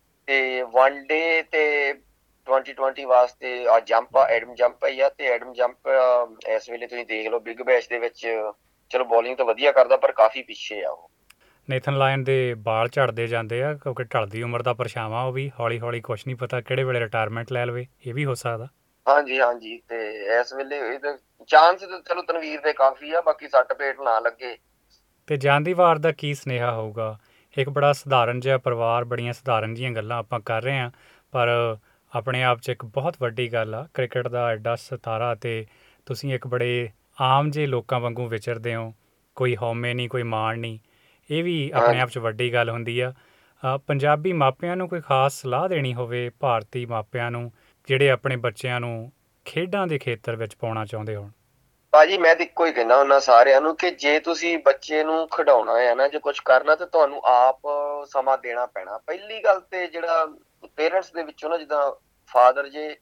[SPEAKER 3] ਤੇ ਵਨ ਡੇ ਤੇ ਟਵੰਟੀ ਟਵੰਟੀ ਵਾਸਤੇ ਆ ਜੰਪ ਆ ਐਡਮ ਜੰਪ ਹੀ ਆ। ਤੇ ਐਡਮ ਜੰਪ ਇਸ ਵੇਲੇ ਤੁਸੀਂ ਦੇਖ ਲਓ ਬਿਗ ਬੈਸ਼ ਦੇ ਵਿੱਚ ਚਲੋ ਬੋਲਿੰਗ ਤਾਂ ਵਧੀਆ ਕਰਦਾ, ਪਰ ਕਾਫੀ ਪਿੱਛੇ ਆ ਉਹ।
[SPEAKER 2] ਨੇਥਨ ਲਾਇਨ ਦੇ ਬਾਲ ਝੜਦੇ ਜਾਂਦੇ ਆ ਕਿਉਂਕਿ ਢਲਦੀ ਉਮਰ ਦਾ ਪਰਛਾਵਾਂ, ਉਹ ਵੀ ਹੌਲੀ ਹੌਲੀ ਕੁਛ ਨਹੀਂ ਪਤਾ ਕਿਹੜੇ ਵੇਲੇ ਰਿਟਾਇਰਮੈਂਟ ਲੈ ਲਵੇ, ਇਹ ਵੀ ਹੋ ਸਕਦਾ।
[SPEAKER 3] ਹਾਂਜੀ ਹਾਂਜੀ, ਤੇ ਇਸ ਵੇਲੇ ਇਹਦੇ ਚਾਂਸ ਚਲੋ ਤਨਵੀਰ ਦੇ ਕਾਫੀ ਆ, ਬਾਕੀ ਸੱਟ ਪੇਟ ਨਾ ਲੱਗੇ।
[SPEAKER 2] ਤੇ ਜਾਂਦੀ ਵਾਰ ਦਾ ਕੀ ਸੁਨੇਹਾ ਹੋਊਗਾ? ਇੱਕ ਬੜਾ ਸਧਾਰਨ ਜਿਹਾ ਪਰਿਵਾਰ, ਬੜੀਆਂ ਸਧਾਰਨ ਜਿਹੀਆਂ ਗੱਲਾਂ ਆਪਾਂ ਕਰ ਰਹੇ ਹਾਂ, ਪਰ ਆਪਣੇ ਆਪ 'ਚ ਇੱਕ ਬਹੁਤ ਵੱਡੀ ਗੱਲ ਆ। ਕ੍ਰਿਕਟ ਦਾ ਐਡਾ ਸਿਤਾਰਾ ਤੇ ਤੁਸੀਂ ਇੱਕ ਬੜੇ ਆਮ ਜਿਹੇ ਲੋਕਾਂ ਵਾਂਗੂ ਵਿਚਰਦੇ ਹੋ, ਕੋਈ ਹਉਮੈ ਨਹੀਂ, ਕੋਈ ਮਾਣ ਨਹੀਂ, ਇਹ ਵੀ ਆਪਣੇ ਆਪ 'ਚ ਵੱਡੀ ਗੱਲ ਹੁੰਦੀ ਆ। ਪੰਜਾਬੀ ਮਾਪਿਆਂ ਨੂੰ ਕੋਈ ਖਾਸ ਸਲਾਹ ਦੇਣੀ ਹੋਵੇ, ਭਾਰਤੀ ਮਾਪਿਆਂ ਨੂੰ ਜਿਹੜੇ ਆਪਣੇ ਬੱਚਿਆਂ ਨੂੰ ਖੇਡਾਂ ਦੇ ਖੇਤਰ ਵਿੱਚ ਪਾਉਣਾ ਚਾਹੁੰਦੇ ਹੋਣ?
[SPEAKER 3] ਭਾਜੀ ਮੈਂ ਤਾਂ ਇੱਕੋ ਹੀ ਕਹਿੰਦਾ ਹੁੰਦਾ ਸਾਰਿਆਂ ਨੂੰ ਕਿ ਜੇ ਤੁਸੀਂ ਬੱਚੇ ਨੂੰ ਖਿਡਾਉਣਾ ਹੈ ਨਾ, ਜੇ ਕੁਝ ਕਰਨਾ, ਤੇ ਤੁਹਾਨੂੰ ਆਪ ਸਮਾਂ ਦੇਣਾ ਪੈਣਾ। ਪਹਿਲੀ ਗੱਲ ਤੇ ਜਿਹੜਾ ਪੇਰੈਂਟਸ ਦੇ ਵਿੱਚੋਂ ਨਾ, ਜਿੱਦਾਂ ਫਾਦਰ ਜੇ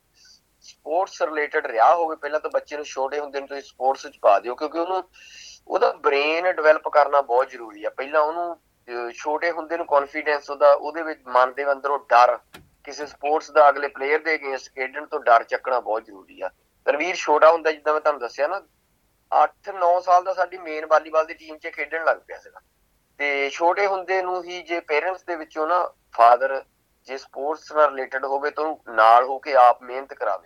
[SPEAKER 3] ਸਪੋਰਟਸ ਰਿਲੇਟਡ ਰਿਹਾ ਹੋਵੇ ਪਹਿਲਾਂ, ਤਾਂ ਬੱਚੇ ਨੂੰ ਛੋਟੇ ਹੁੰਦੇ ਨੂੰ ਤੁਸੀਂ ਸਪੋਰਟਸ 'ਚ ਪਾ ਦਿਓ, ਕਿਉਂਕਿ ਉਹਨੂੰ ਉਹਦਾ ਬ੍ਰੇਨ ਡਿਵੈਲਪ ਕਰਨਾ ਬਹੁਤ ਜ਼ਰੂਰੀ ਆ। ਪਹਿਲਾਂ ਉਹਨੂੰ ਛੋਟੇ ਹੁੰਦੇ ਨੂੰ ਕੌਨਫੀਡੈਂਸ, ਉਹਦਾ ਉਹਦੇ ਵਿੱਚ ਮਨ ਦੇ ਅੰਦਰੋਂ ਡਰ, ਕਿਸੇ ਸਪੋਰਟਸ ਦਾ ਅਗਲੇ ਪਲੇਅਰ ਦੇ ਅਗੇਂਸਟ ਖੇਡਣ ਤੋਂ ਡਰ ਚੱਕਣਾ ਬਹੁਤ ਜ਼ਰੂਰੀ ਆ। ਤਨਵੀਰ ਛੋਟਾ ਹੁੰਦਾ, ਜਿੱਦਾਂ ਮੈਂ ਤੁਹਾਨੂੰ ਦੱਸਿਆ ਨਾ, ਅੱਠ ਨੌ ਸਾਲ ਦਾ ਸਾਡੀ ਮੇਨ ਵਾਲੀਬਾਲ ਦੀ ਟੀਮ 'ਚ ਖੇਡਣ ਲੱਗ ਪਿਆ ਸੀਗਾ। ਤੇ ਛੋਟੇ ਹੁੰਦੇ ਨੂੰ ਹੀ ਜੇ ਪੇਰੈਂਟਸ ਦੇ ਵਿੱਚੋਂ ਨਾ ਫਾਦਰ ਜੇ ਸਪੋਰਟਸ ਨਾਲ ਰਿਲੇਟਡ ਹੋਵੇ ਤਾਂ ਉਹਨੂੰ ਨਾਲ ਹੋ ਕੇ ਆਪ ਮਿਹਨਤ ਕਰਾਵੇ,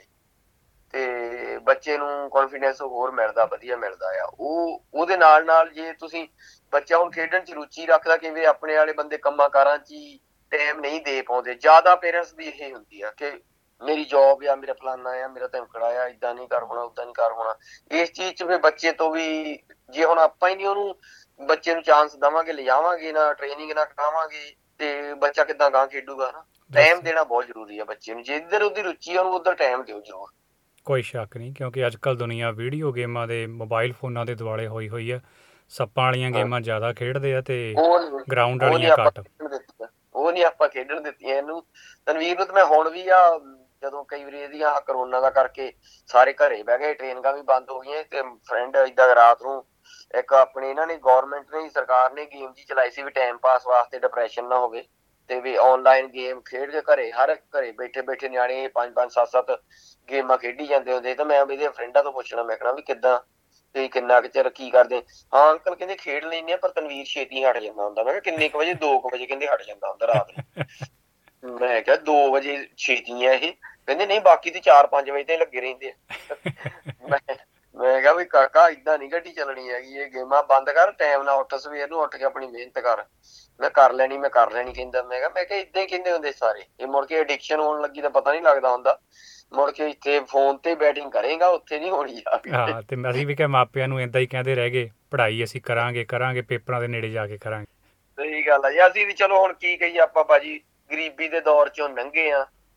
[SPEAKER 3] ਤੇ ਬੱਚੇ ਨੂੰ ਕੌਨਫੀਡੈਂਸ ਹੋਰ ਮਿਲਦਾ, ਵਧੀਆ ਮਿਲਦਾ ਆ। ਉਹ ਉਹਦੇ ਨਾਲ ਨਾਲ ਜੇ ਤੁਸੀਂ ਬੱਚਾ ਹੁਣ ਖੇਡਣ 'ਚ ਰੁਚੀ ਰੱਖਦਾ, ਕਿਵੇਂ ਆਪਣੇ ਵਾਲੇ ਬੰਦੇ ਕੰਮਾਂ ਕਾਰਾਂ 'ਚ ਹੀ ਟਾਈਮ ਨਹੀਂ ਦੇ ਪਾਉਂਦੇ। ਜ਼ਿਆਦਾ ਪੇਰੈਂਟਸ ਦੀ ਇਹ ਹੁੰਦੀ ਆ ਕਿ ਮੇਰੀ ਜੋਬ ਆ, ਮੇਰਾ ਫਲਾਨਾ ਆ, ਮੇਰਾ ਧਮਕੜਾ ਆ, ਏਦਾਂ ਨਹੀਂ ਕਰ ਹੋਣਾ, ਓਦਾਂ ਨਹੀਂ ਕਰ ਹੋਣਾ। ਇਸ ਚੀਜ਼ 'ਚ ਫਿਰ ਬੱਚੇ ਤੋਂ ਵੀ, ਜੇ ਹੁਣ ਆਪਾਂ ਹੀ ਨਹੀਂ ਉਹਨੂੰ ਬੱਚੇ ਨੂੰ ਚਾਂਸ ਦੇਵਾਂਗੇ, ਲਿਜਾਵਾਂਗੇ ਨਾ, ਟ੍ਰੇਨਿੰਗ ਨਾ ਕਰਾਵਾਂਗੇ, ਤੇ ਬੱਚਾ ਕਿੱਦਾਂ ਗਾਂ ਖੇਡੂਗਾ ਨਾ। ਟਾਈਮ ਦੇਣਾ ਬਹੁਤ ਜ਼ਰੂਰੀ ਆ ਬੱਚੇ ਨੂੰ, ਜੇ ਇੱਧਰ ਉਹਦੀ ਰੁਚੀ ਆ ਉਹਨੂੰ ਉੱਧਰ ਟਾਈਮ ਦਿਓ ਜ਼ਰੂਰ।
[SPEAKER 2] ਕੋਈ ਸ਼ੱਕ ਨਹੀਂ, ਕਿਉਂਕਿ ਅੱਜ ਕੱਲ੍ਹ ਦੁਨੀਆ ਵੀਡੀਓ ਗੇਮਾਂ ਦੇ, ਮੋਬਾਈਲ ਫੋਨਾਂ ਦੇ ਦੁਆਲੇ ਹੋਈ ਹੋਈ ਆ। ਸੱਪਾਂ ਵਾਲੀਆਂ ਗੇਮਾਂ ਜ਼ਿਆਦਾ ਖੇਡਦੇ ਆ ਤੇ ਗਰਾਊਂਡ ਵਾਲੀਆਂ ਘੱਟ।
[SPEAKER 3] ਉਹ ਨਹੀਂ ਆਪਾਂ ਖੇਡਣ ਦਿੱਤੀਆਂ ਇਹਨੂੰ। ਤਨਵੀਰ ਨੂੰ ਤਾਂ ਮੈਂ ਹੁਣ ਵੀ ਆ, ਜਦੋਂ ਕਈ ਵਾਰੀ ਇਹਦੀਆਂ ਕਰੋਨਾ ਦਾ ਕਰਕੇ ਸਾਰੇ ਘਰੇ ਬਹਿ ਗਏ, ਟ੍ਰੇਨਿੰਗਾਂ ਵੀ ਬੰਦ ਹੋ ਗਈਆਂ, ਤੇ ਫਰੈਂਡ ਏਦਾਂ ਰਾਤ ਨੂੰ ਇੱਕ ਆਪਣੇ ਇਹਨਾਂ ਨੇ ਗੌਰਮੈਂਟ ਨੇ ਸਰਕਾਰ ਨੇ ਗੇਮ ਜੀ ਚਲਾਈ ਸੀ ਵੀ ਟਾਈਮ ਪਾਸ ਵਾਸਤੇ, ਡਿਪਰੈਸ਼ਨ ਨਾ ਹੋਵੇ, ਤੇ ਵੀ ਆਨਲਾਈਨ ਗੇਮ ਖੇਡ ਕੇ ਘਰੇ, ਹਰ ਘਰੇ ਬੈਠੇ ਬੈਠੇ ਨਿਆਣੇ ਪੰਜ ਪੰਜ ਸੱਤ ਸੱਤ ਗੇਮਾਂ ਖੇਡੀ ਜਾਂਦੇ ਹੁੰਦੇ। ਤਾਂ ਮੈਂ ਇਹਦੇ ਫਰੈਂਡਾਂ ਤੋਂ ਪੁੱਛਣਾ, ਮੈਂ ਕਹਿਣਾ ਵੀ ਕਿੱਦਾਂ, ਤੁਸੀਂ ਕਿੰਨਾ ਕੁ ਚਿਰ ਕੀ ਕਰਦੇ? ਹਾਂ ਅੰਕਲ ਕਹਿੰਦੇ ਖੇਡ ਲੈਂਦੇ ਆ, ਪਰ ਤਨਵੀਰ ਛੇਤੀ ਹਟ ਜਾਂਦਾ ਹੁੰਦਾ। ਮੈਂ ਕਿਹਾ ਕਿੰਨੇ ਕੁ ਵਜੇ? ਦੋ ਕੁ ਵਜੇ ਕਹਿੰਦੇ ਹਟ ਜਾਂਦਾ ਹੁੰਦਾ ਰਾਤ ਨੂੰ। ਮੈਂ ਕਿਹਾ ਦੋ ਵਜੇ ਛੇਤੀ ਆ ਇਹ? ਕਹਿੰਦੇ ਨਹੀਂ, ਬਾਕੀ ਤੇ ਚਾਰ ਪੰਜ ਵਜੇ ਤੇ ਲੱਗੇ ਰਹਿੰਦੇ ਆ। ਮੈਂ ਮੈਂ ਕਿਹਾ ਵੀ ਕਾਕਾ ਏਦਾਂ ਨੀ ਗੱਡੀ ਚੱਲਣੀ ਹੈਗੀ, ਇਹ ਗੇਮਾਂ ਬੰਦ ਕਰ, ਟਾਈਮ ਨਾਲ ਉੱਠ, ਸਵੇਰ ਨੂੰ ਉੱਠ ਕੇ ਆਪਣੀ ਮਿਹਨਤ ਕਰ। ਮੈਂ ਕਰ ਲੈਣੀ, ਮੈਂ ਕਰ ਲੈਣੀ ਕਹਿੰਦਾ। ਮੈਂ ਕਿਹਾ ਮੈਂ ਕਿਹਾ ਏਦਾਂ ਹੀ ਕਹਿੰਦੇ ਹੁੰਦੇ ਸਾਰੇ, ਇਹ ਮੁੜ ਕੇ ਐਡਿਕਸ਼ਨ ਹੋਣ ਲੱਗੀ ਤਾਂ ਪਤਾ ਨੀ ਲੱਗਦਾ ਹੁੰਦਾ, ਮੁੜ ਕੇ ਇੱਥੇ ਫੋਨ ਤੇ ਬੈਟਿੰਗ ਕਰੇਗਾ, ਉੱਥੇ ਨੀ ਹੋਣੀ ਆ।
[SPEAKER 2] ਹਾਂ, ਤੇ ਅਸੀਂ ਵੀ ਕਿਹਾ ਮਾਪਿਆਂ ਨੂੰ ਏਦਾਂ ਹੀ ਕਹਿੰਦੇ ਰਹਿ ਗਏ, ਪੜ੍ਹਾਈ ਅਸੀਂ ਕਰਾਂਗੇ ਕਰਾਂਗੇ ਪੇਪਰਾਂ ਦੇ ਨੇੜੇ ਜਾ ਕੇ ਕਰਾਂਗੇ।
[SPEAKER 3] ਸਹੀ ਗੱਲ ਆ ਜੀ। ਅਸੀਂ ਵੀ ਚਲੋ ਹੁਣ ਕੀ ਕਹੀਏ ਆਪਾਂ ਭਾਜੀ, ਗਰੀਬੀ ਦੇ ਦੌਰ ਚੋਂ ਲੰਘੇ ਆ,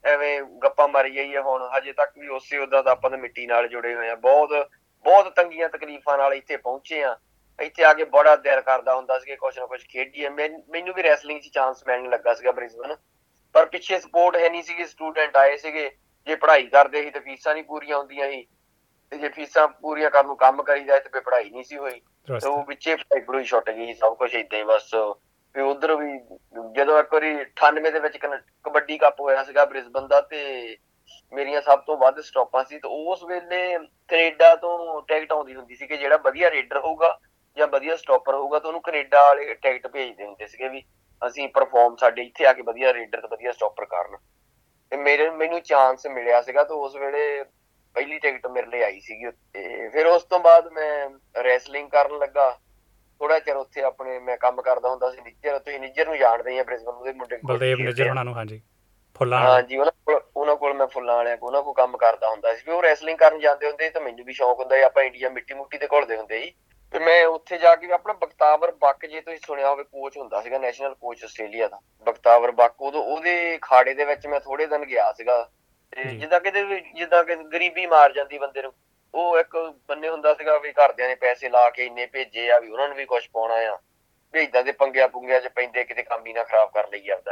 [SPEAKER 3] ਐਵੇਂ ਗੱਪਾਂ ਮਾਰੀ ਜਾਈਏ। ਹੁਣ ਹਜੇ ਤੱਕ ਵੀ ਉਸੇ ਉਦਾਂ ਦਾ ਆਪਾਂ ਤਾਂ ਮਿੱਟੀ ਨਾਲ ਜੁੜੇ ਹੋਏ ਆ। ਬਹੁਤ ਬਹੁਤ ਤੰਗੀਆਂ ਤਕਲੀਫਾਂ ਨਾਲ ਇੱਥੇ ਪਹੁੰਚੇ ਆ। ਇੱਥੇ ਆ ਕੇ ਬੜਾ ਦਿਲ ਕਰਦਾ ਹੁੰਦਾ ਸੀ ਕਿ ਕੁਛ ਨਾ ਕੁਛ ਖੇਡੀਏ। ਮੈਨੂੰ ਵੀ ਰੈਸਲਿੰਗ 'ਚ ਚਾਂਸ ਮਿਲਣ ਲੱਗਾ ਸੀਗਾ ਬ੍ਰਿਸਬਨ, ਪਰ ਪਿੱਛੇ ਸਪੋਰਟ ਹੈ ਨਹੀਂ ਸੀਗੀ। ਸਟੂਡੈਂਟ ਆਏ ਸੀਗੇ, ਜੇ ਪੜ੍ਹਾਈ ਕਰਦੇ ਸੀ ਤੇ ਫੀਸਾਂ ਨਹੀਂ ਪੂਰੀਆਂ ਹੁੰਦੀਆਂ ਸੀ, ਤੇ ਜੇ ਫੀਸਾਂ ਪੂਰੀਆਂ ਕਰਨ ਨੂੰ ਕੰਮ ਕਰੀਦਾ ਤੇ ਪੜ੍ਹਾਈ ਨਹੀਂ ਸੀ ਹੋਈ, ਤੇ ਉਹ ਵਿੱਚੇ ਪੜ੍ਹਾਈ ਪੜੂਈ ਛੁੱਟ ਗਈ। ਸਭ ਕੁਛ ਏਦਾਂ ਹੀ ਬਸ। ਵੀ ਉਧਰ ਵੀ ਜਦੋਂ ਇੱਕ ਵਾਰੀ ਅਠਾਨਵੇਂ ਦੇ ਵਿੱਚ ਕਬੱਡੀ ਕੱਪ ਹੋਇਆ ਸੀਗਾ ਬ੍ਰਿਸਬਨ ਦਾ, ਤੇ ਮੇਰੀਆਂ ਸਭ ਤੋਂ ਵੱਧ ਸਟਾਪਾਂ ਸੀ। ਤੇ ਉਸ ਵੇਲੇ ਕੈਨੇਡਾ ਤੋਂ ਟਿਕਟ ਆਉਂਦੀ ਹੁੰਦੀ ਸੀ ਕਿ ਜਿਹੜਾ ਵਧੀਆ ਰੇਡਰ ਹੋਊਗਾ ਜਾਂ ਵਧੀਆ ਸਟਾਪਰ ਹੋਊਗਾ ਤਾਂ ਉਹਨੂੰ ਕੈਨੇਡਾ ਵਾਲੇ ਟਿਕਟ ਭੇਜਦੇ ਹੁੰਦੇ ਸੀਗੇ ਵੀ ਅਸੀਂ ਪਰਫਾਰਮ ਸਾਡੇ ਇੱਥੇ ਆ ਕੇ ਵਧੀਆ ਰੇਡਰ ਤੇ ਵਧੀਆ ਸਟਾਪਰ ਕਰਨ। ਤੇ ਮੇਰੇ ਮੈਨੂੰ ਚਾਂਸ ਮਿਲਿਆ ਸੀਗਾ, ਤੇ ਉਸ ਵੇਲੇ ਪਹਿਲੀ ਟਿਕਟ ਮੇਰੇ ਲਈ ਆਈ ਸੀਗੀ। ਤੇ ਫਿਰ ਉਸ ਤੋਂ ਬਾਅਦ ਮੈਂ ਰੈਸਲਿੰਗ ਕਰਨ ਲੱਗਾ। ਥੋੜਾ ਚਿਰ ਉੱਥੇ ਆਪਣੇ ਮੈਂ ਕੰਮ ਕਰਦਾ ਹੁੰਦਾ ਸੀ ਨਿੱਜਰ। ਤੁਸੀਂ ਨਿੱਜਰ ਨੂੰ ਜਾਣਦੇ ਹੀ ਆ, ਬ੍ਰਿਸਬਨ ਦੇ ਮੁੰਡੇ
[SPEAKER 2] ਬਲਦੇਵ ਨਿੱਜਰ ਉਹਨਾਂ ਨੂੰ। ਹਾਂਜੀ, ਫੁੱਲਾਂ
[SPEAKER 3] ਹਾਂਜੀ, ਉਹਨਾਂ ਕੋਲ ਉਹਨਾਂ ਕੋਲ ਮੈਂ ਫੁੱਲਾਂ ਵਾਲਿਆਂ ਕੋਲ ਉਹਨਾਂ ਕੋਲ ਕੰਮ ਕਰਦਾ ਹੁੰਦਾ ਸੀ। ਉਹ ਰੈਸਲਿੰਗ ਕਰਨ ਜਾਂਦੇ ਹੁੰਦੇ ਤਾਂ ਮੈਨੂੰ ਵੀ ਸ਼ੌਕ ਹੁੰਦਾ ਸੀ। ਆਪਾਂ ਇੰਡੀਆ ਮਿੱਟੀ ਮੁੱਟੀ ਤੇ ਘੁਲਦੇ ਹੁੰਦੇ ਸੀ। ਤੇ ਮੈਂ ਉੱਥੇ ਜਾ ਕੇ ਆਪਣਾ ਬਖਤਾਵਰ ਬੱਕ, ਜੇ ਤੁਸੀਂ ਸੁਣਿਆ ਹੋਵੇ, ਕੋਚ ਹੁੰਦਾ ਸੀਗਾ, ਨੈਸ਼ਨਲ ਕੋਚ ਆਸਟ੍ਰੇਲੀਆ ਦਾ, ਬਖਤਾਵਰ ਬੱਕ। ਉਦੋਂ ਉਹਦੇ ਖਾੜੇ ਦੇ ਵਿੱਚ ਮੈਂ ਥੋੜੇ ਦਿਨ ਗਿਆ ਸੀਗਾ। ਤੇ ਜਿੱਦਾਂ ਕਿਤੇ ਵੀ ਜਿੱਦਾਂ ਕਿ ਗਰੀਬੀ ਮਾਰ ਜਾਂਦੀ ਬੰਦੇ ਨੂੰ, ਉਹ ਇੱਕ ਬੰਨੇ ਹੁੰਦਾ ਸੀਗਾ ਵੀ ਘਰਦਿਆਂ ਨੇ ਪੈਸੇ ਲਾ ਕੇ ਇੰਨੇ ਭੇਜੇ ਆ ਵੀ ਉਹਨਾਂ ਨੂੰ ਵੀ ਕੁਛ ਪਾਉਣਾ ਆ, ਵੀ ਏਦਾਂ ਦੇ ਪੰਗਿਆਂ ਪੁੰਗਿਆਂ 'ਚ ਪੈਂਦੇ ਕਿਤੇ ਕੰਮ ਹੀ ਨਾ ਖਰਾਬ ਕਰ ਲਈ ਆਪਦਾ।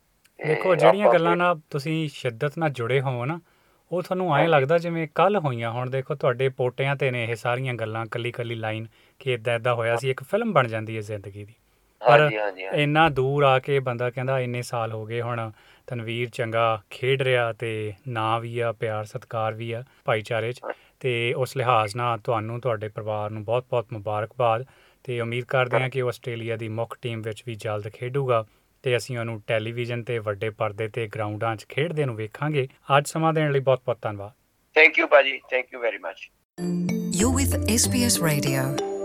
[SPEAKER 2] ਦੇਖੋ, ਜਿਹੜੀਆਂ ਗੱਲਾਂ ਨਾਲ ਤੁਸੀਂ ਸ਼ਿੱਦਤ ਨਾਲ ਜੁੜੇ ਹੋ ਨਾ, ਉਹ ਤੁਹਾਨੂੰ ਐਂ ਲੱਗਦਾ ਜਿਵੇਂ ਕੱਲ੍ਹ ਹੋਈਆਂ ਹੁਣ। ਦੇਖੋ, ਤੁਹਾਡੇ ਪੋਟਿਆਂ 'ਤੇ ਨੇ ਇਹ ਸਾਰੀਆਂ ਗੱਲਾਂ, ਕੱਲੀ ਕੱਲੀ ਲਾਈਨ ਕਿ ਇੱਦਾਂ ਇੱਦਾਂ ਹੋਇਆ ਸੀ। ਇੱਕ ਫਿਲਮ ਬਣ ਜਾਂਦੀ ਹੈ ਜ਼ਿੰਦਗੀ ਦੀ। ਪਰ ਇੰਨਾ ਦੂਰ ਆ ਕੇ ਬੰਦਾ ਕਹਿੰਦਾ ਇੰਨੇ ਸਾਲ ਹੋ ਗਏ, ਹੁਣ ਤਨਵੀਰ ਚੰਗਾ ਖੇਡ ਰਿਹਾ ਤੇ ਨਾਂ ਵੀ ਆ, ਪਿਆਰ ਸਤਿਕਾਰ ਵੀ ਆ ਭਾਈਚਾਰੇ 'ਚ। ਅਤੇ ਉਸ ਲਿਹਾਜ਼ ਨਾਲ ਤੁਹਾਨੂੰ, ਤੁਹਾਡੇ ਪਰਿਵਾਰ ਨੂੰ ਬਹੁਤ ਬਹੁਤ ਮੁਬਾਰਕਬਾਦ। ਅਤੇ ਉਮੀਦ ਕਰਦੇ ਹਾਂ ਕਿ ਉਹ ਆਸਟ੍ਰੇਲੀਆ ਦੀ ਮੁੱਖ ਟੀਮ ਵਿੱਚ ਵੀ ਜਲਦ ਖੇਡੂਗਾ ਅਤੇ ਅਸੀਂ ਉਹਨੂੰ ਟੈਲੀਵਿਜ਼ਨ 'ਤੇ ਵੱਡੇ ਪਰਦੇ 'ਤੇ ਗਰਾਊਂਡਾਂ 'ਚ ਖੇਡਦੇ ਨੂੰ ਵੇਖਾਂਗੇ। ਅੱਜ ਸਮਾਂ ਦੇਣ ਲਈ ਬਹੁਤ ਬਹੁਤ ਧੰਨਵਾਦ।
[SPEAKER 3] ਥੈਂਕ ਯੂ ਭਾਜੀ, thank you very much.
[SPEAKER 1] You're with S B S Radio.